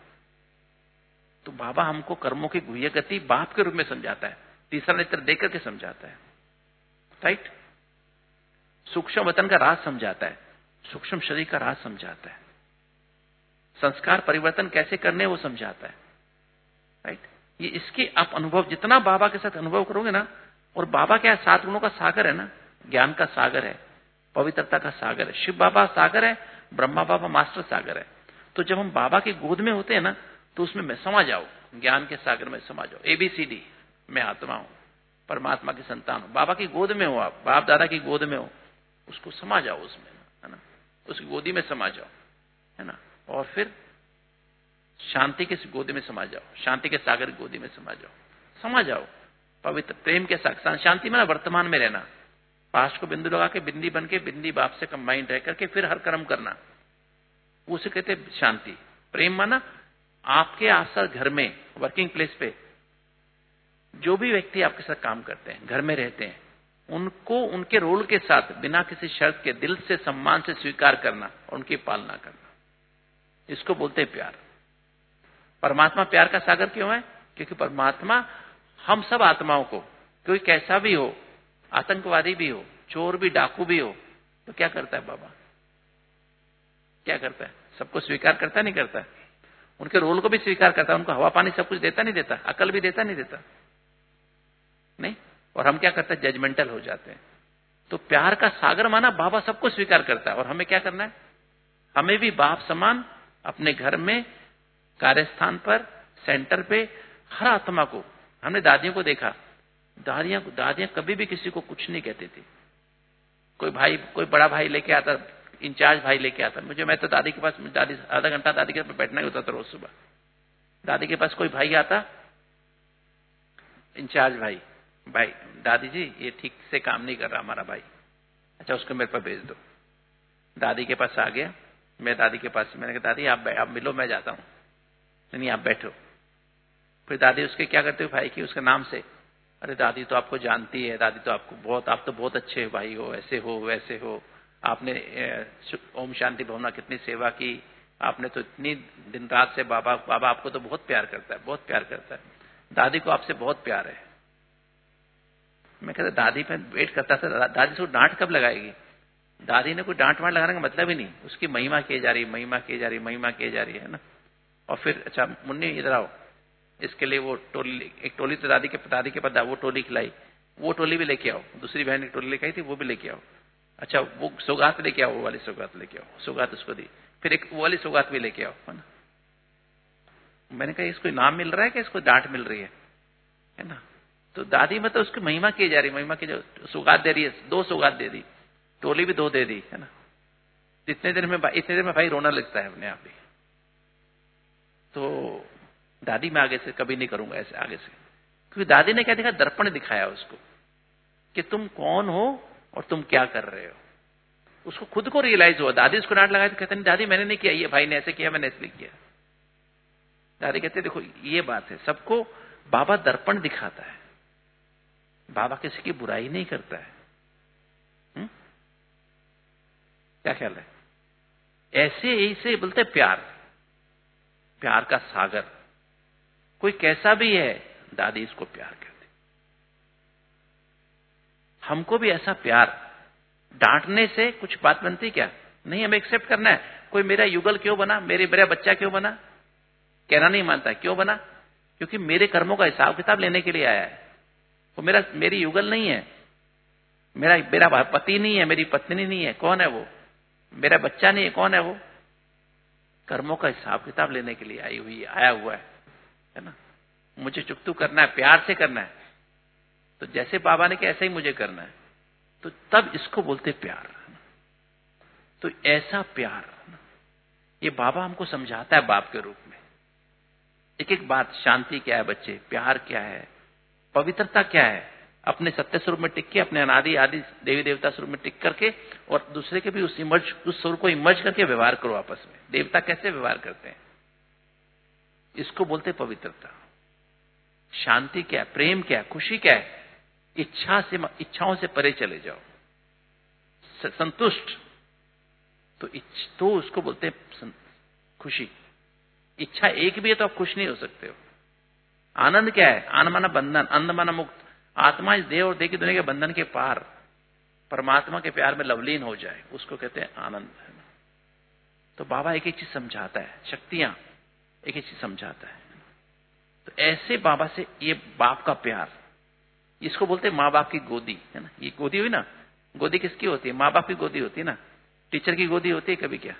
तो बाबा हमको कर्मों की गुह्य गति बाप के रूप में समझाता है, तीसरा नेत्र देकर के समझाता है। राइट? सूक्ष्म वतन का राज समझाता है, सूक्ष्म शरीर का राज समझाता है, संस्कार परिवर्तन कैसे करने वो समझाता है। राइट? ये इसके आप अनुभव जितना बाबा के साथ अनुभव करोगे ना, और बाबा क्या है, सात गुणों का सागर है ना, ज्ञान का सागर है, पवित्रता का सागर है। शिव बाबा सागर है, ब्रह्मा बाबा मास्टर सागर है। तो जब हम बाबा की गोद में होते हैं ना, तो उसमें मैं समा जाओ, ज्ञान के सागर में समा जाओ। एबीसीडी, मैं आत्मा हूं, परमात्मा की संतान हूं। बाबा की गोद में हो आप, बाप दादा की गोद में हो, उसको समा जाओ उसमें, है ना, उसकी गोदी में समा जाओ, है ना। और फिर शांति के गोदी में समा जाओ, शांति के सागर की गोदी में समा जाओ, समा जाओ पवित्र प्रेम के साथ। शांति में ना वर्तमान में रहना, पास्ट को बिंदु लगा के बिंदी बन के बिंदी बाप से कंबाइंड रह करके फिर हर कर्म करना, उसे कहते शांति। प्रेम माना आपके आसपास घर में, वर्किंग प्लेस पे जो भी व्यक्ति आपके साथ काम करते हैं, घर में रहते हैं, उनको उनके रोल के साथ बिना किसी शर्त के दिल से सम्मान से स्वीकार करना और उनकी पालना करना, इसको बोलते हैं प्यार। परमात्मा प्यार का सागर क्यों है? क्योंकि परमात्मा हम सब आत्माओं को, कोई कैसा भी हो, आतंकवादी भी हो, चोर भी, डाकू भी हो, तो क्या करता है बाबा? क्या करता है? सबको स्वीकार करता नहीं करता? उनके रोल को भी स्वीकार करता है, उनको हवा पानी सब कुछ देता नहीं देता, अकल भी देता नहीं देता? नहीं। और हम क्या करते हैं? जजमेंटल हो जाते हैं। तो प्यार का सागर माना बाबा सबको स्वीकार करता है। और हमें क्या करना है? हमें भी बाप समान अपने घर में, कार्यस्थान पर, सेंटर पे हर आत्मा को, हमने दादियों को देखा, दादियां दादियां कभी भी किसी को कुछ नहीं कहती थी। कोई भाई, कोई बड़ा भाई लेके आता, इंचार्ज भाई लेके आता, मुझे, मैं तो दादी के पास, दादी आधा घंटा दादी के पास बैठना ही होता था रोज सुबह। दादी के पास कोई भाई आता, इंचार्ज भाई, भाई दादी जी ये ठीक से काम नहीं कर रहा हमारा भाई, अच्छा उसको मेरे पास भेज दो। दादी के पास आ गया, मैं दादी के पास, मैंने कहा दादी आप आप मिलो, मैं जाता हूँ। नहीं आप बैठो। फिर दादी उसके क्या करते हो भाई की, उसके नाम से, अरे दादी तो आपको जानती है, दादी तो आपको बहुत, आप तो बहुत अच्छे भाई हो, ऐसे हो वैसे हो, आपने ओम शांति भवना कितनी सेवा की, आपने तो इतनी दिन रात से, बाबा बाबा आपको तो बहुत प्यार करता है, बहुत प्यार करता है, दादी को आपसे बहुत प्यार है। मैं कहता दादी पे वेट करता था, दादी से डांट कब लगाएगी? दादी ने कोई डांट वांट लगाने का मतलब ही नहीं, उसकी महिमा की जा रही, महिमा की जा रही, महिमा की जा रही है ना। और फिर अच्छा मुन्नी इधर आओ, इसके लिए वो टोली, एक टोली तो दादी के दादी के पास वो टोली खिलाई, वो टोली भी लेके आओ, दूसरी बहन की टोली लेके आई थी वो भी लेके आओ, अच्छा वो सौगात लेके आओ, वो वाली सौगात लेके आओ, सौगात उसको दी, फिर एक वो वाली सौगात भी लेके आओ, है ना। मैंने कहा इसको इनाम मिल रहा है कि इसको डांट मिल रही है, है ना। तो तो दादी मतलब उसकी महिमा की जा रही, महिमा की जो सौगात दे रही है, दो सौगात दे दी, टोली भी दो दे दी है ना। इतने देर में इतने देर में भाई रोना लगता है अपने आप ही। तो दादी मैं आगे से कभी नहीं करूंगा ऐसे आगे से, क्योंकि दादी ने क्या दिखा, दर्पण दिखाया उसको कि तुम कौन हो और तुम क्या कर रहे हो। उसको खुद को रियलाइज हुआ। दादी उसको डांट लगाई तो कहते नहीं दादी मैंने नहीं किया, ये भाई ने ऐसे किया, मैंने इसलिए किया। दादी कहते देखो ये बात है, सबको बाबा दर्पण दिखाता है, बाबा किसी की बुराई नहीं करता है। हुँ? क्या ख्याल है? ऐसे ऐसे बोलते प्यार, प्यार का सागर, कोई कैसा भी है दादी इसको प्यार करती। हमको भी ऐसा प्यार, डांटने से कुछ बात बनती क्या? नहीं, हमें एक्सेप्ट करना है। कोई मेरा युगल क्यों बना, मेरे मेरा बच्चा क्यों बना, कहना नहीं मानता। क्यों बना? क्योंकि मेरे कर्मों का हिसाब किताब लेने के लिए आया है। वो मेरा मेरी युगल नहीं है, मेरा मेरा पति नहीं है, मेरी पत्नी नहीं है। कौन है वो? मेरा बच्चा नहीं है। कौन है वो? कर्मों का हिसाब किताब लेने के लिए आई हुई आया हुआ है, है ना। मुझे चुकतू करना है, प्यार से करना है। तो जैसे बाबा ने कहा ऐसा ही मुझे करना है, तो तब इसको बोलते प्यार। तो ऐसा प्यार ये बाबा हमको समझाता है बाप के रूप में। एक एक बात, शांति क्या है बच्चे, प्यार क्या है, पवित्रता क्या है, अपने सत्य स्वरूप में टिक के, अपने अनादि आदि देवी देवता स्वरूप में टिक करके, और दूसरे के भी उस इमर्ज उस स्वरूप को इमर्ज करके व्यवहार करो आपस में। देवता कैसे व्यवहार करते हैं, इसको बोलते पवित्रता। शांति क्या है, प्रेम क्या है, खुशी क्या है, इच्छा से इच्छाओं से परे चले जाओ, संतुष्ट। तो तो उसको बोलते हैं खुशी। इच्छा एक भी है तो आप खुश नहीं हो सकते हो। आनंद क्या है? आनंद माना बंधन, आनंद माना मुक्त। आत्मा इस देह और देह की दुनिया के बंधन के पार परमात्मा के प्यार में लवलीन हो जाए, उसको कहते हैं आनंद, है ना। तो बाबा एक एक चीज समझाता है, शक्तियां एक एक चीज समझाता है। तो ऐसे बाबा से ये बाप का प्यार, इसको बोलते हैं माँ बाप की गोदी, है ना। ये गोदी हुई ना, गोदी किसकी होती है? माँ बाप की गोदी होती है ना। टीचर की गोदी होती है कभी क्या?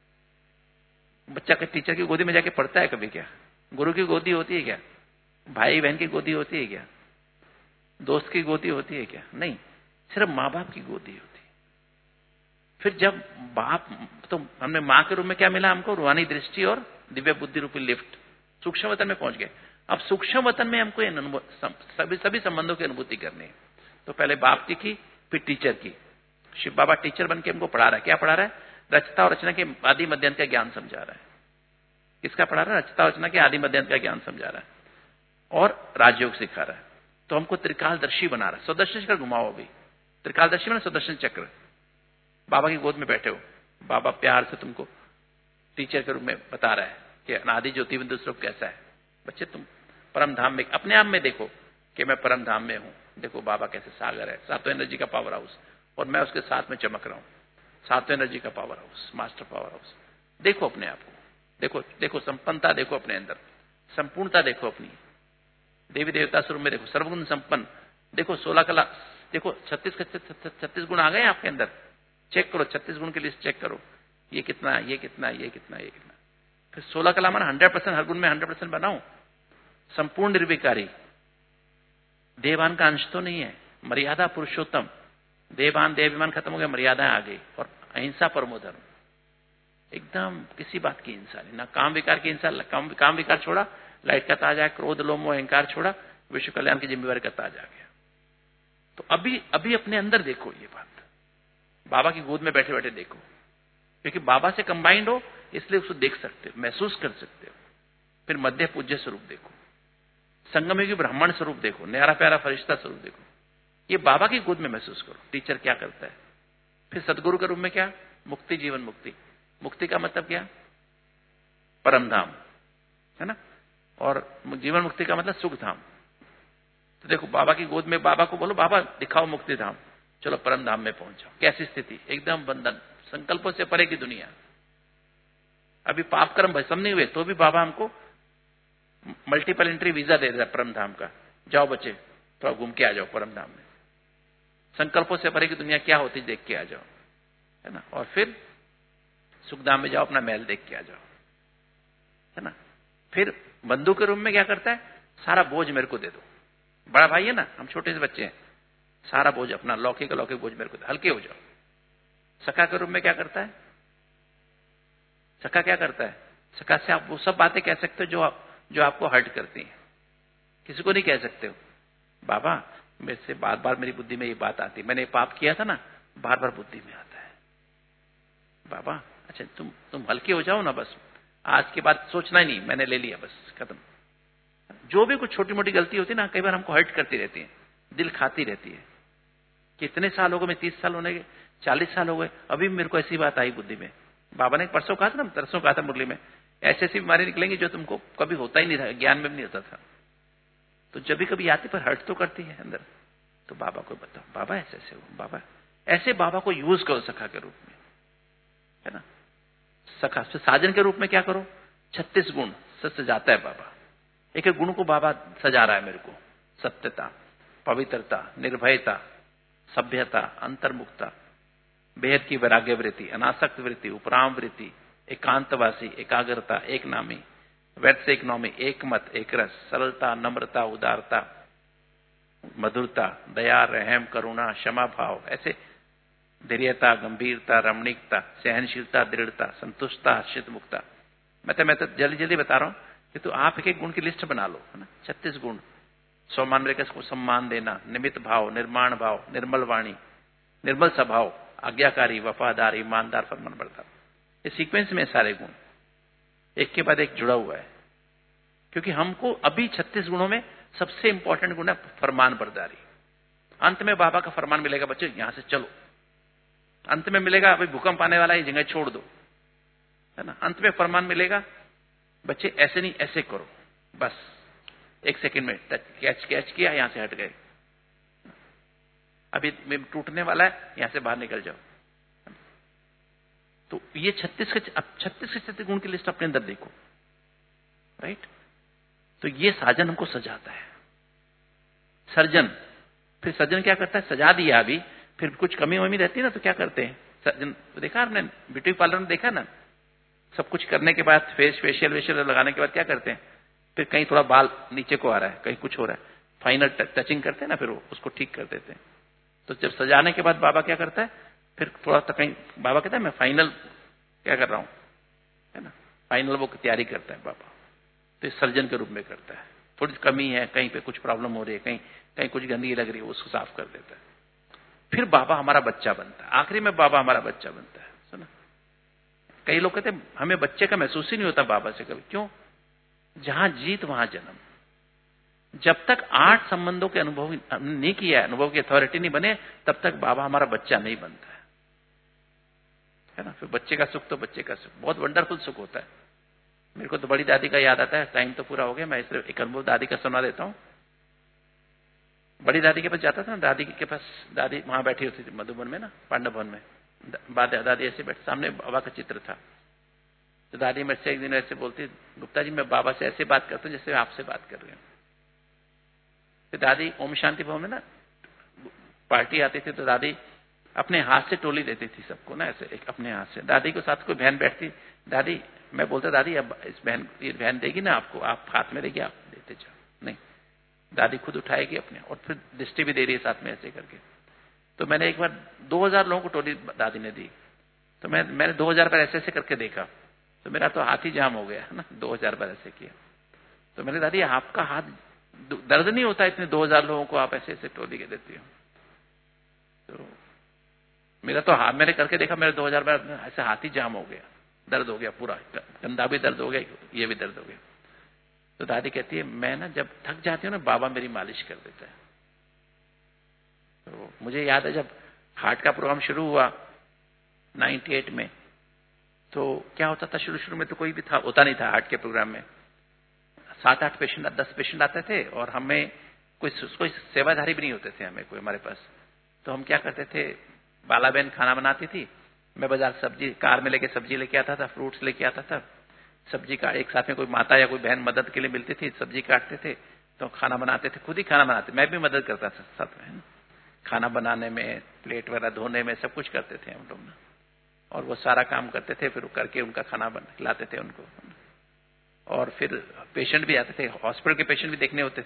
बच्चा का टीचर की गोदी में जाके पढ़ता है कभी क्या? गुरु की गोदी होती है क्या? भाई बहन की गोदी होती है क्या? दोस्त की गोदी होती है क्या? नहीं, सिर्फ माँ बाप की गोदी होती है। फिर जब बाप, तो हमने माँ के रूप में क्या मिला हमको? रूहानी दृष्टि और दिव्य बुद्धि रूपी लिफ्ट। सूक्ष्म वतन में पहुंच गए। अब सूक्ष्म वतन में हमको सभी सभी संबंधों की अनुभूति करनी है। तो पहले बाप की की, फिर टीचर की। शिव बाबा टीचर बन के हमको पढ़ा रहा है। क्या पढ़ा रहा है? रचता और रचना के आदि मध्यांत का ज्ञान समझा रहा है। किसका पढ़ा रहा है? रचता और रचना के आदि मध्यांत का ज्ञान समझा रहा है और राजयोग सिखा रहा है। तो हमको त्रिकालदर्शी बना रहा है। सुदर्शन चक्र घुमाओ अभी। त्रिकालदर्शी में सुदर्शन चक्र, बाबा की गोद में बैठे हो, बाबा प्यार से तुमको टीचर के रूप में बता रहा है कि अनादि ज्योति बिंदु स्वरूप कैसा है। बच्चे तुम परम धाम में, अपने आप में देखो कि मैं परम धाम में हूं। देखो बाबा कैसे सागर है, सातों एनर्जी का पावर हाउस, और मैं उसके साथ में चमक रहा हूं। सातों एनर्जी का power house, master power house. देखो अपने आप को, देखो देखो संपन्नता, देखो अपने अंदर संपूर्णता, देखो अपनी देवी देवता स्वरूप में, देखो सर्वगुण संपन्न, देखो सोलह कला, देखो छत्तीस छत्तीस गुण आ गए आपके अंदर। चेक करो, छत्तीस गुण की लिस्ट चेक करो, ये कितना, ये कितना, ये कितना, ये कितना। फिर सोलह कला माना हंड्रेड परसेंट, हर गुण में हंड्रेड परसेंट बनाओ। संपूर्ण निर्विकारी, देवान का अंश तो नहीं है, मर्यादा पुरुषोत्तम। देवान देवान खत्म हो गया, मर्यादा आ गई, और अहिंसा परमो धर्म। एकदम किसी बात की हिंसा नहीं, ना काम विकार की हिंसा। काम, काम विकार छोड़ा, लाइट का ताज आया, क्रोध लोभ मोह अहंकार छोड़ा, विश्व कल्याण की जिम्मेवारी का ताज आ गया। तो अभी अभी अपने अंदर देखो ये बात, बाबा की गोद में बैठे बैठे देखो, क्योंकि बाबा से कंबाइंड हो इसलिए उसको देख सकते हो, महसूस कर सकते हो। फिर मध्य पूज्य स्वरूप देखो, संगम की ब्राह्मण स्वरूप देखो, न्यारा प्यारा फरिश्ता स्वरूप देखो। ये बाबा की गोद में महसूस करो, टीचर क्या करता है। फिर सदगुरु के रूप में क्या? मुक्ति, जीवन मुक्ति। मुक्ति का मतलब क्या? परम धाम, है ना। और जीवन मुक्ति का मतलब सुख धाम। तो देखो बाबा की गोद में बाबा को बोलो, बाबा दिखाओ मुक्ति धाम, चलो परम धाम में पहुंचो। कैसी स्थिति? एकदम बंधन, संकल्पों से परे की दुनिया। अभी पाप कर्म भस्म नहीं हुए तो भी बाबा हमको मल्टीपल एंट्री वीजा दे देता परम धाम का। जाओ बच्चे, थोड़ा घूम के आ जाओ परम धाम में, संकल्पों से परे की दुनिया क्या होती देख के आ जाओ, है ना। और फिर सुखधाम में जाओ, अपना महल देख के आ जाओ, है ना। फिर बंधु के रूप में क्या करता है? सारा बोझ मेरे को दे दो, बड़ा भाई है ना, हम छोटे से बच्चे हैं, सारा बोझ अपना लौकी का लौकी बोझ मेरे को, हल्के हो जाओ। सखा के रूप में क्या करता है? सखा क्या करता है? सखा से आप वो सब बातें कह सकते हो जो आप जो आपको हर्ट करती हैं, किसी को नहीं कह सकते हो। बाबा मेरे से बार बार मेरी बुद्धि में ये बात आती, मैंने पाप किया था ना, बार बार बुद्धि में आता है। बाबा अच्छा तुम तुम हल्के हो जाओ ना, बस आज के बाद सोचना ही नहीं, मैंने ले लिया, बस खत्म। जो भी कुछ छोटी मोटी गलती होती है ना, कई बार हमको हर्ट करती रहती है, दिल खाती रहती है। कितने साल हो गए, मैं तीस साल होने के, चालीस साल हो गए, अभी मेरे को ऐसी बात आई बुद्धि में। बाबा ने परसों कहा था ना, तरसों कहा था मुरली में, ऐसी ऐसी बीमारी निकलेंगी जो तुमको कभी होता ही नहीं था, ज्ञान में भी नहीं होता था। तो जब भी कभी आती पर हर्ट तो करती है अंदर। तो बाबा को बताओ, बाबा ऐसे ऐसे हो, बाबा ऐसे बाबा को यूज करो सखा के रूप में, है ना। सखा से साजन के रूप में क्या करो? छत्तीस गुण से सजाता है बाबा। एक एक गुण को बाबा सजा रहा है मेरे को, सत्यता, पवित्रता, निर्भयता, सभ्यता, अंतर्मुखता, बेहद की वैराग्य वृत्ति, अनासक्त वृत्ति, उपराम वृत्ति, एकांतवासी, एकाग्रता, एक नामी, व्यर्थ से एक नौमी, एक मत, एक रस, सरलता, नम्रता, उदारता, मधुरता, दया, रहम, करुणा, क्षमा भाव, ऐसे धैर्यता, गंभीरता, रमणीकता, सहनशीलता, दृढ़ता, संतुष्टता, हर्षित मुक्ता। मैं तो मैं तो जल्दी जल्दी बता रहा हूं कि तो आप एक एक गुण की लिस्ट बना लो, है ना। छत्तीस गुण। सम्मान में को सम्मान देना, निमित्त भाव, निर्माण भाव, निर्मल वाणी, निर्मल स्वभाव, आज्ञाकारी, वफादार, ईमानदार, फरमानबरदार। ये सीक्वेंस में सारे गुण एक के बाद एक जुड़ा हुआ है, क्योंकि हमको अभी छत्तीस गुणों में सबसे इंपॉर्टेंट गुण है फरमान बरदारी। अंत में बाबा का फरमान मिलेगा, बच्चों यहां से चलो। अंत में मिलेगा, अभी भूकंप आने वाला है, जगह छोड़ दो, है ना। अंत में फरमान मिलेगा, बच्चे ऐसे नहीं ऐसे करो, बस एक सेकंड में कैच कैच किया, यहां से हट गए, अभी टूटने वाला है, यहां से बाहर निकल जाओ। तो ये छत्तीस के अब छत्तीस के छत्तीस गुण की लिस्ट अपने अंदर देखो, राइट। तो ये साजन हमको सजाता है। सर्जन, फिर सर्जन क्या करता है? सजा दिया, अभी फिर कुछ कमी वमी रहती है ना, तो क्या करते हैं सर्जन? देखा आपने ब्यूटी पार्लर में, देखा ना, सब कुछ करने के बाद, फेस फेशियल वेशियल लगाने के बाद क्या करते हैं? फिर कहीं थोड़ा बाल नीचे को आ रहा है, कहीं कुछ हो रहा है, फाइनल टचिंग करते हैं ना, फिर वो उसको ठीक कर देते हैं। तो जब सजाने के बाद बाबा क्या करता है? फिर थोड़ा तो कहीं बाबा कहता है मैं फाइनल क्या कर रहा हूं, है ना, फाइनल वो तैयारी करता है बाबा। तो इस सर्जन के रूप में करता है। थोड़ी कमी है, कहीं पे कुछ प्रॉब्लम हो रही है, कहीं कहीं कुछ गंदगी लग रही है, उसको साफ कर देता है। फिर बाबा हमारा बच्चा बनता है, आखिरी में बाबा हमारा बच्चा बनता है। सुना, कई लोग कहते हैं हमें बच्चे का महसूस ही नहीं होता बाबा से कभी। क्यों? जहां जीत वहां जन्म। जब तक आठ संबंधों के अनुभव नहीं किया, अनुभव की अथॉरिटी नहीं बने, तब तक बाबा हमारा बच्चा नहीं बनता है, है ना। फिर बच्चे का सुख तो बच्चे का सुख बहुत वंडरफुल सुख होता है। मेरे को तो बड़ी दादी का याद आता है, टाइम तो पूरा हो गया, मैं सिर्फ एक अनुभव दादी का सुना देता हूं। बड़ी दादी के पास जाता था ना, दादी के पास, दादी वहां बैठी होती थी मधुबन में ना, पांडव भवन में। दादी ऐसे बैठ, सामने बाबा का चित्र था। तो दादी मेरे से एक दिन ऐसे बोलती, गुप्ता जी मैं बाबा से ऐसे बात करता हूं जैसे आपसे बात कर रही हूं। फिर दादी ओम शांति भवन में ना पार्टी आती थी, तो दादी अपने हाथ से टोली देती थी सबको ना, ऐसे एक अपने हाथ से। दादी के साथ कोई बहन बैठती, दादी मैं बोलता दादी अब इस बहन ये बहन देगी ना आपको, आप हाथ में देगी, आप देते जाओ। नहीं, दादी खुद उठाएगी अपने, और फिर दृष्टि भी दे रही है साथ में ऐसे करके। तो मैंने एक बार दो हजार लोगों को टोली दादी ने दी, तो मैं मैंने दो हजार बार ऐसे ऐसे करके देखा, तो मेरा तो हाथ ही जाम हो गया है ना, दो हजार बार ऐसे किया। तो मैंने दादी आपका हाथ दर्द नहीं होता इतने दो हजार लोगों को आप ऐसे ऐसे टोली के देती हो? तो मेरा तो हाथ मैंने करके देखा, मेरे दो हजार बार ऐसे हाथ ही जाम हो गया, दर्द हो गया पूरा, कंधा भी दर्द हो गया, ये भी दर्द हो गया। तो दादी कहती है मैं ना जब थक जाती हूँ ना, बाबा मेरी मालिश कर देता है। तो मुझे याद है जब हार्ट का प्रोग्राम शुरू हुआ अट्ठानवे में, तो क्या होता था, शुरू शुरू में तो कोई भी था होता नहीं था हार्ट के प्रोग्राम में, सात आठ पेशेंट दस पेशेंट आते थे, और हमें कोई कोई सेवाधारी भी नहीं होते थे हमें कोई हमारे पास। तो हम क्या करते थे, बाला बहन खाना बनाती थी, मैं बाजार सब्जी कार में लेके सब्जी लेके आता था, फ्रूट्स लेके आता था, सब्जी का एक साथ में कोई माता या कोई बहन मदद के लिए मिलती थी, सब्जी काटते थे, तो खाना बनाते थे, खुद ही खाना बनाते, मैं भी मदद करता था साथ में, खाना बनाने में, प्लेट वगैरह धोने में, सब कुछ करते थे हम लोग ना। और वो सारा काम करते थे, फिर करके उनका खाना खिलाते थे उनको। और फिर पेशेंट भी आते थे, हॉस्पिटल के पेशेंट भी देखने होते थे,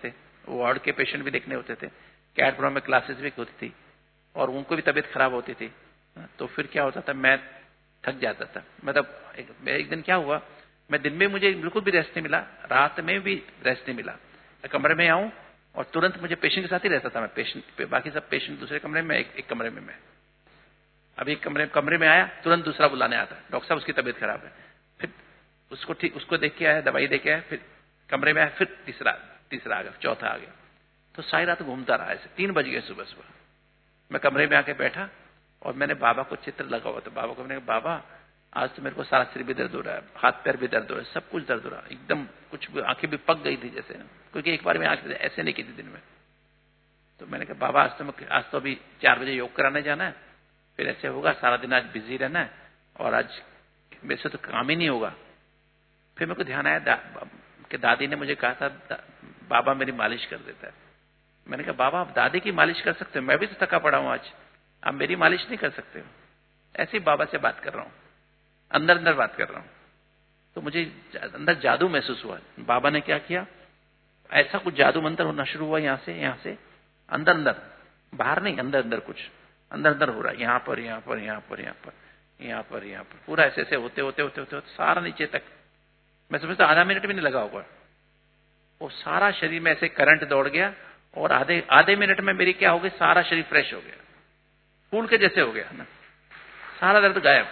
वार्ड के पेशेंट भी देखने होते थे, कैट प्रोग्राम में क्लासेस भी होती थी और उनको भी तबीयत खराब होती थी। तो फिर क्या होता था, मैं थक जाता था। मतलब एक, एक दिन क्या हुआ, मैं दिन में मुझे बिल्कुल भी रेस्ट नहीं मिला, रात में भी रेस्ट नहीं मिला। कमरे में आऊं और तुरंत मुझे पेशेंट के साथ ही रहता था मैं, पेशेंट बाकी सब पेशेंट दूसरे कमरे में, एक, एक कमरे में मैं। अभी एक कमरे कमरे में आया, तुरंत दूसरा बुलाने आता, डॉक्टर साहब उसकी तबीयत खराब है। फिर उसको ठीक उसको देख के आया, दवाई दे के आया, फिर कमरे में आया, फिर तीसरा तीसरा आ गया, चौथा आ गया। तो सारी रात घूमता रहा ऐसे। तीन बज गए सुबह सुबह। मैं कमरे में आके बैठा और मैंने बाबा को चित्र लगा हुआ था। बाबा को मैंने कहा, बाबा आज तो मेरे को सारा सिर भी दर्द हो रहा है, हाथ पैर भी दर्द हो रहा है, सब कुछ दर्द हो रहा है, एकदम कुछ आंखें भी पक गई थी जैसे, क्योंकि एक बार में आंखें ऐसे नहीं की थी दिन में। तो मैंने कहा, बाबा आज तो मैं आज तो अभी चार बजे योग कराने जाना है, फिर ऐसे होगा, सारा दिन आज बिजी रहना है और आज मेरे से तो काम ही नहीं होगा। फिर मेरे को ध्यान आया दा, कि दादी ने मुझे कहा था दा, बाबा मेरी मालिश कर देता है। मैंने कहा, बाबा आप दादी की मालिश कर सकते हो, मैं भी तो थका पड़ा हूं आज, आप मेरी मालिश नहीं कर सकते हो। ऐसे ही बाबा से बात कर रहा हूं, अंदर अंदर बात कर रहा हूं। तो मुझे अंदर जादू महसूस हुआ। बाबा ने क्या किया, ऐसा कुछ जादू मंत्र होना शुरू हुआ, यहां से यहां से अंदर अंदर, बाहर नहीं, अंदर अंदर कुछ अंदर अंदर हो रहा है, यहाँ पर यहाँ पर यहाँ पर यहाँ पर यहाँ पर यहाँ पर, पूरा ऐसे ऐसे होते होते होते होते होते सारा नीचे तक। मैं समझता आधा मिनट भी नहीं लगा होगा, वो सारा शरीर में ऐसे करंट दौड़ गया और आधे आधे मिनट में मेरी क्या हो गई, सारा शरीर फ्रेश हो गया, फूल के जैसे हो गया ना, सारा दर्द गायब,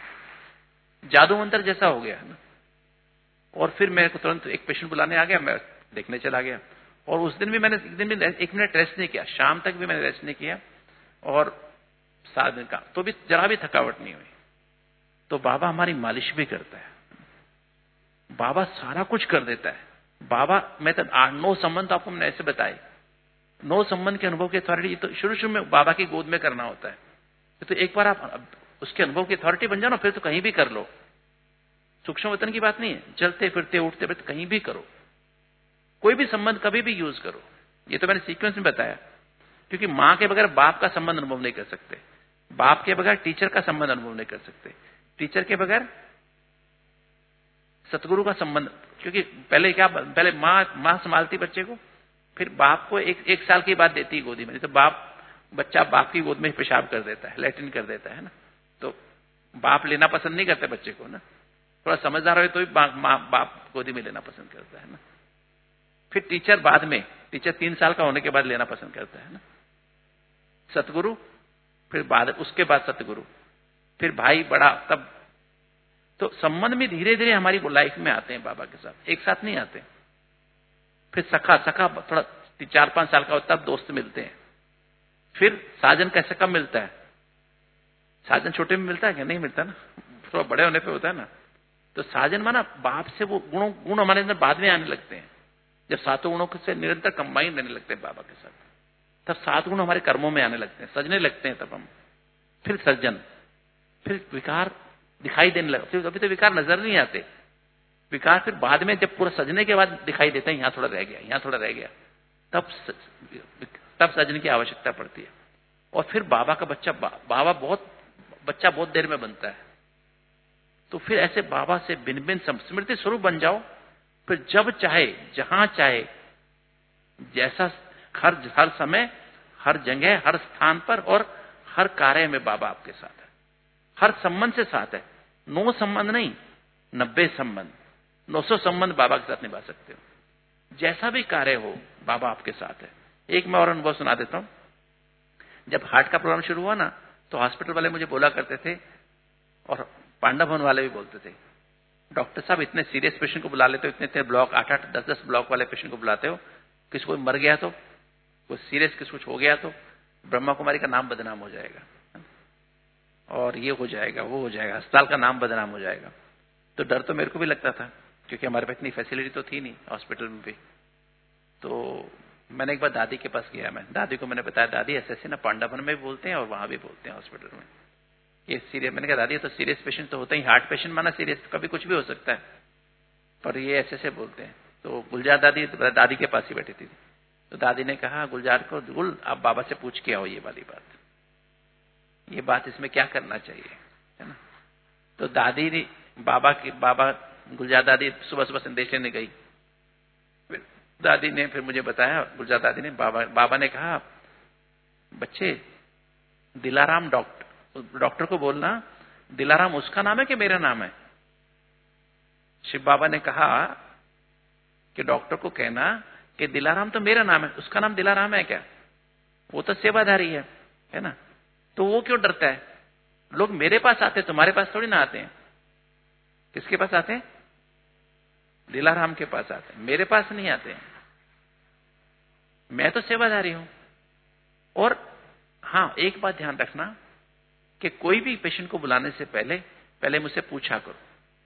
जादू मंत्र जैसा हो गया ना। और फिर मेरे को तुरंत एक पेशेंट बुलाने आ गया, मैं देखने चला गया। और उस दिन भी मैंने एक दिन भी एक मिनट रेस्ट नहीं किया, शाम तक भी मैंने रेस्ट नहीं किया और सात दिन का तो भी जरा भी थकावट नहीं हुई। तो बाबा हमारी मालिश भी करता है, बाबा सारा कुछ कर देता है। बाबा मैं तो नौ संबंध आपको मैंने ऐसे बताए, नौ संबंध के अनुभव की अथॉरिटी तो शुरू शुरू में बाबा की गोद में करना होता है। तो एक बार आप उसके अनुभव की अथॉरिटी बन जाओ ना, फिर तो कहीं भी कर लो। सूक्ष्म वतन की बात नहीं है, चलते फिरते उठते बैठते कहीं भी करो, कोई भी संबंध कभी भी यूज करो। ये तो मैंने सीक्वेंस में बताया, क्योंकि मां के बगैर बाप का संबंध अनुभव नहीं कर सकते, बाप के बगैर टीचर का संबंध अनुभव नहीं कर सकते, टीचर के बगैर सतगुरु का संबंध। क्योंकि पहले क्या, पहले माँ माँ संभालती बच्चे को, फिर बाप को एक एक साल की बात देती है गोदी में, तो बाप बच्चा बाप की गोद में पेशाब कर देता है, लैट्रिन कर देता है ना। तो बाप लेना पसंद नहीं करते बच्चे को ना, थोड़ा समझदार हो तो ही बा, माँ बाप गोदी में लेना पसंद करता है ना। फिर टीचर बाद में, टीचर तीन साल का होने के बाद लेना पसंद करता है ना। सतगुरु फिर बाद, उसके बाद सतगुरु, फिर भाई बड़ा, तब तो संबंध में धीरे धीरे हमारी लाइफ में आते हैं बाबा के साथ, एक साथ नहीं आते। फिर सखा सखा थोड़ा चार पांच साल का होता है, दोस्त मिलते हैं। फिर साजन कैसे कब मिलता है, साजन छोटे में मिलता है क्या, नहीं मिलता ना, थोड़ा बड़े होने पे होता है ना। तो साजन माना बाप से वो गुणों गुण हमारे अंदर बाद में आने लगते हैं, जब सातों गुणों से निरंतर कंबाइन रहने लगते हैं बाबा के साथ, तब सात गुण हमारे कर्मों में आने लगते हैं, सजने लगते हैं तब हम। फिर सर्जन, फिर विकार दिखाई देने लगते, अभी तो विकार नजर नहीं आते, विकार फिर बाद में जब पूरा सजने के बाद दिखाई देते हैं, यहां थोड़ा रह गया, यहां थोड़ा रह गया, तब तब सजने की आवश्यकता पड़ती है। और फिर बाबा का बच्चा, बाबा बहुत बच्चा बहुत देर में बनता है। तो फिर ऐसे बाबा से भिन्न भिन्न स्मृति स्वरूप बन जाओ, फिर जब चाहे जहां चाहे जैसा, हर हर समय हर जगह हर स्थान पर और हर कार्य में बाबा आपके साथ है, हर संबंध से साथ है। नौ संबंध नहीं, नब्बे संबंध, नौ सौ संबंध बाबा के साथ निभा सकते हो। जैसा भी कार्य हो बाबा आपके साथ है। एक मैं और अनुभव सुना देता हूं। जब हार्ट का प्रोग्राम शुरू हुआ ना, तो हॉस्पिटल वाले मुझे बोला करते थे और पांडव भवन वाले भी बोलते थे, डॉक्टर साहब इतने सीरियस पेशेंट को बुला लेते हो, इतने इतने ब्लॉक, आठ आठ दस दस ब्लॉक वाले पेशेंट को बुलाते हो, किसी को मर गया तो, कोई सीरियस किसी कुछ हो गया तो ब्रह्मा कुमारी का नाम बदनाम हो जाएगा और ये हो जाएगा वो हो जाएगा, अस्पताल का नाम बदनाम हो जाएगा। तो डर तो मेरे को भी लगता था, क्योंकि हमारे पास इतनी फैसिलिटी तो थी नहीं हॉस्पिटल में भी। तो मैंने एक बार दादी के पास गया, मैं दादी को मैंने बताया, दादी ऐसे ऐसे ना पांडावन में भी बोलते हैं और वहां भी बोलते हैं हॉस्पिटल में, ये सीरियस। मैंने कहा दादी तो सीरियस पेशेंट तो होता ही, हार्ट पेशेंट माना सीरियस, कभी कुछ भी हो सकता है, पर ये ऐसे ऐसे बोलते हैं। तो गुलजार दादी दादी के पास ही बैठी थी, तो दादी ने कहा गुलजार को, गुल आप बाबा से पूछ के आओ ये वाली बात, ये बात इसमें क्या करना चाहिए, है ना। तो दादी ने बाबा की, बाबा गुलजार दादी सुबह सुबह संदेश लेने गई, दादी ने फिर मुझे बताया, गुलजार दादी ने, बाबा बाबा ने कहा, बच्चे दिलाराम डॉक्टर डॉक्टर को बोलना दिलाराम उसका नाम है कि मेरा नाम है। शिव बाबा ने कहा कि डॉक्टर को कहना कि दिलाराम तो मेरा नाम है, उसका नाम दिलाराम है क्या? वो तो सेवाधारी है, है ना? तो वो क्यों डरता है? लोग मेरे पास आते, तुम्हारे पास थोड़ी ना आते हैं। किसके पास आते हैं? दिलाराम के पास आते हैं, मेरे पास नहीं आते हैं। मैं तो सेवाधारी हूं। और हाँ, एक बात ध्यान रखना कि कोई भी पेशेंट को बुलाने से पहले पहले मुझसे पूछा करो।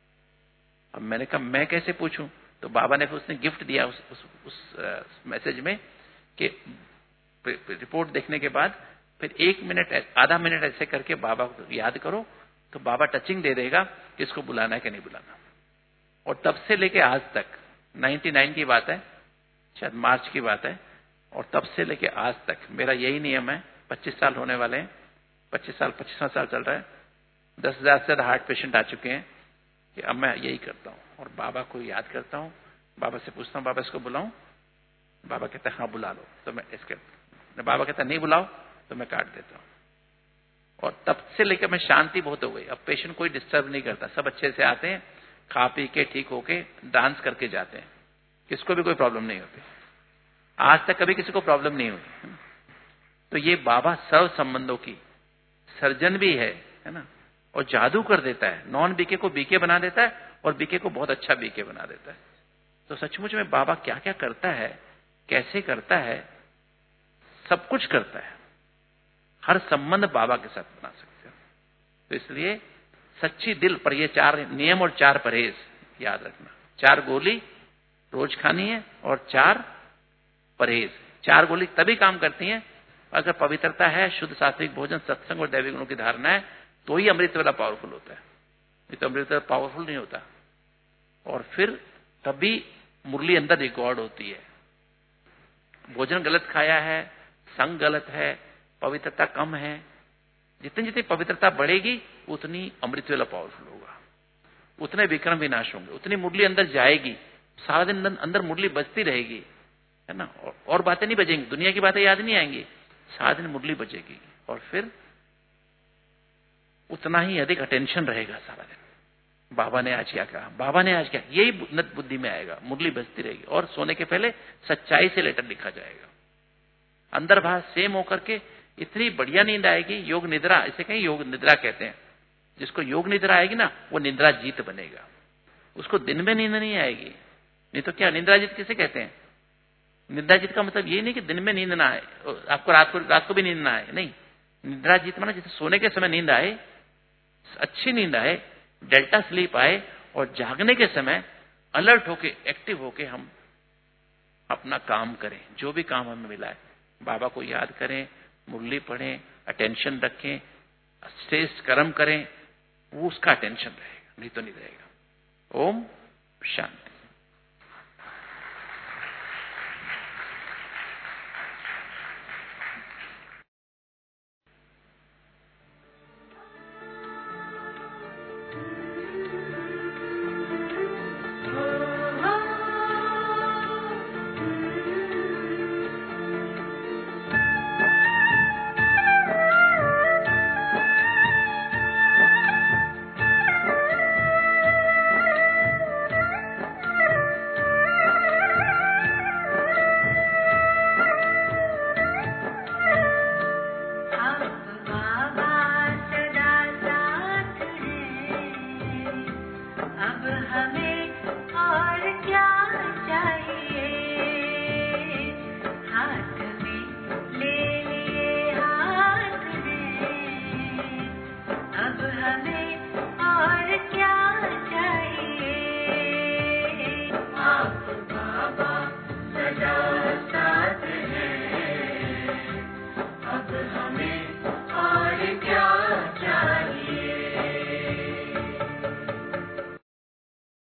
अब मैंने कहा मैं कैसे पूछूं? तो बाबा ने फिर उसने गिफ्ट दिया उस उस, उस मैसेज में कि रिपोर्ट देखने के बाद फिर एक मिनट आधा मिनट ऐसे करके बाबा को याद करो, तो बाबा टचिंग दे देगा कि इसको बुलाना है कि नहीं बुलाना। और तब से लेके आज तक, निन्यानवे की बात है, शायद मार्च की बात है, और तब से लेके आज तक मेरा यही नियम है। पच्चीस साल होने वाले हैं, पच्चीस साल पच्चीसवां साल चल रहा है, दस हजार से ज्यादा हार्ट पेशेंट आ चुके हैं, कि अब मैं यही करता हूँ और बाबा को याद करता हूँ। बाबा से पूछता हूँ बाबा इसको बुलाऊं? बाबा कहता है हाँ बुला लो, तो मैं इसके, बाबा कहता है नहीं बुलाओ, तो मैं काट देता हूँ। और तब से लेकर मैं शांति बहुत हो गई। अब पेशेंट कोई डिस्टर्ब नहीं करता, सब अच्छे से आते हैं, खा पी के ठीक होके डांस करके जाते हैं, किसको भी कोई प्रॉब्लम नहीं होती। आज तक कभी किसी को प्रॉब्लम नहीं हुई। तो ये बाबा सर्व संबंधों की सर्जन भी है, है ना? और जादू कर देता है, नॉन बीके को बीके बना देता है और बीके को बहुत अच्छा बीके बना देता है। तो सचमुच में बाबा क्या क्या करता है, कैसे करता है, सब कुछ करता है। हर संबंध बाबा के साथ बना सकते हो। तो इसलिए सच्ची दिल पर ये चार नियम और चार परहेज याद रखना। चार गोली रोज खानी है और चार परहेज। चार गोली तभी काम करती हैं अगर पवित्रता है, शुद्ध सात्विक भोजन, सत्संग और दैविक गुणों की धारणा है, तो ही अमृत वाला पावरफुल होता है। नहीं तो अमृत वाला पावरफुल नहीं होता। और फिर तभी मुरली अंदर रिकॉर्ड होती है। भोजन गलत खाया है, संग गलत है, पवित्रता कम है, जितनी जितनी पवित्रता बढ़ेगी उतनी अमृत वाला पावरफुल होगा, उतने विक्रम विनाश होंगे, उतनी मुरली अंदर जाएगी, सारा दिन अंदर मुरली बजती रहेगी, है ना? और, और बातें नहीं बजेंगी, दुनिया की बातें याद नहीं आएंगी, सारा दिन मुरली बजेगी। और फिर उतना ही अधिक अटेंशन रहेगा सारा दिन। बाबा ने आज क्या कहा, बाबा ने आज क्या, यही बुद्धि में आएगा, मुरली बजती रहेगी। और सोने के पहले सच्चाई से लेटर लिखा जाएगा, अंदर बाहर सेम होकर के इतनी बढ़िया नींद आएगी। योग निद्रा, इसे कहीं योग निद्रा कहते हैं। जिसको योग निद्रा आएगी ना, वो निद्रा जीत बनेगा। उसको दिन में नींद नहीं आएगी। नहीं तो क्या निद्रा जीत किसे कहते हैं? निद्रा जीत का मतलब ये नहीं कि दिन में नींद ना आए, आपको रात को रात को भी नींद ना आए, नहीं। निद्रा जीत माना जैसे सोने के समय नींद आए, अच्छी नींद आए, डेल्टा स्लीप आए, और जागने के समय अलर्ट होके, एक्टिव होके हम अपना काम करें, जो भी काम हमें मिला है। बाबा को याद करें, मुरली पढ़ें, अटेंशन रखें, श्रेष्ठ कर्म करें, वो उसका अटेंशन रहेगा, नहीं तो नहीं रहेगा। ओम शांति।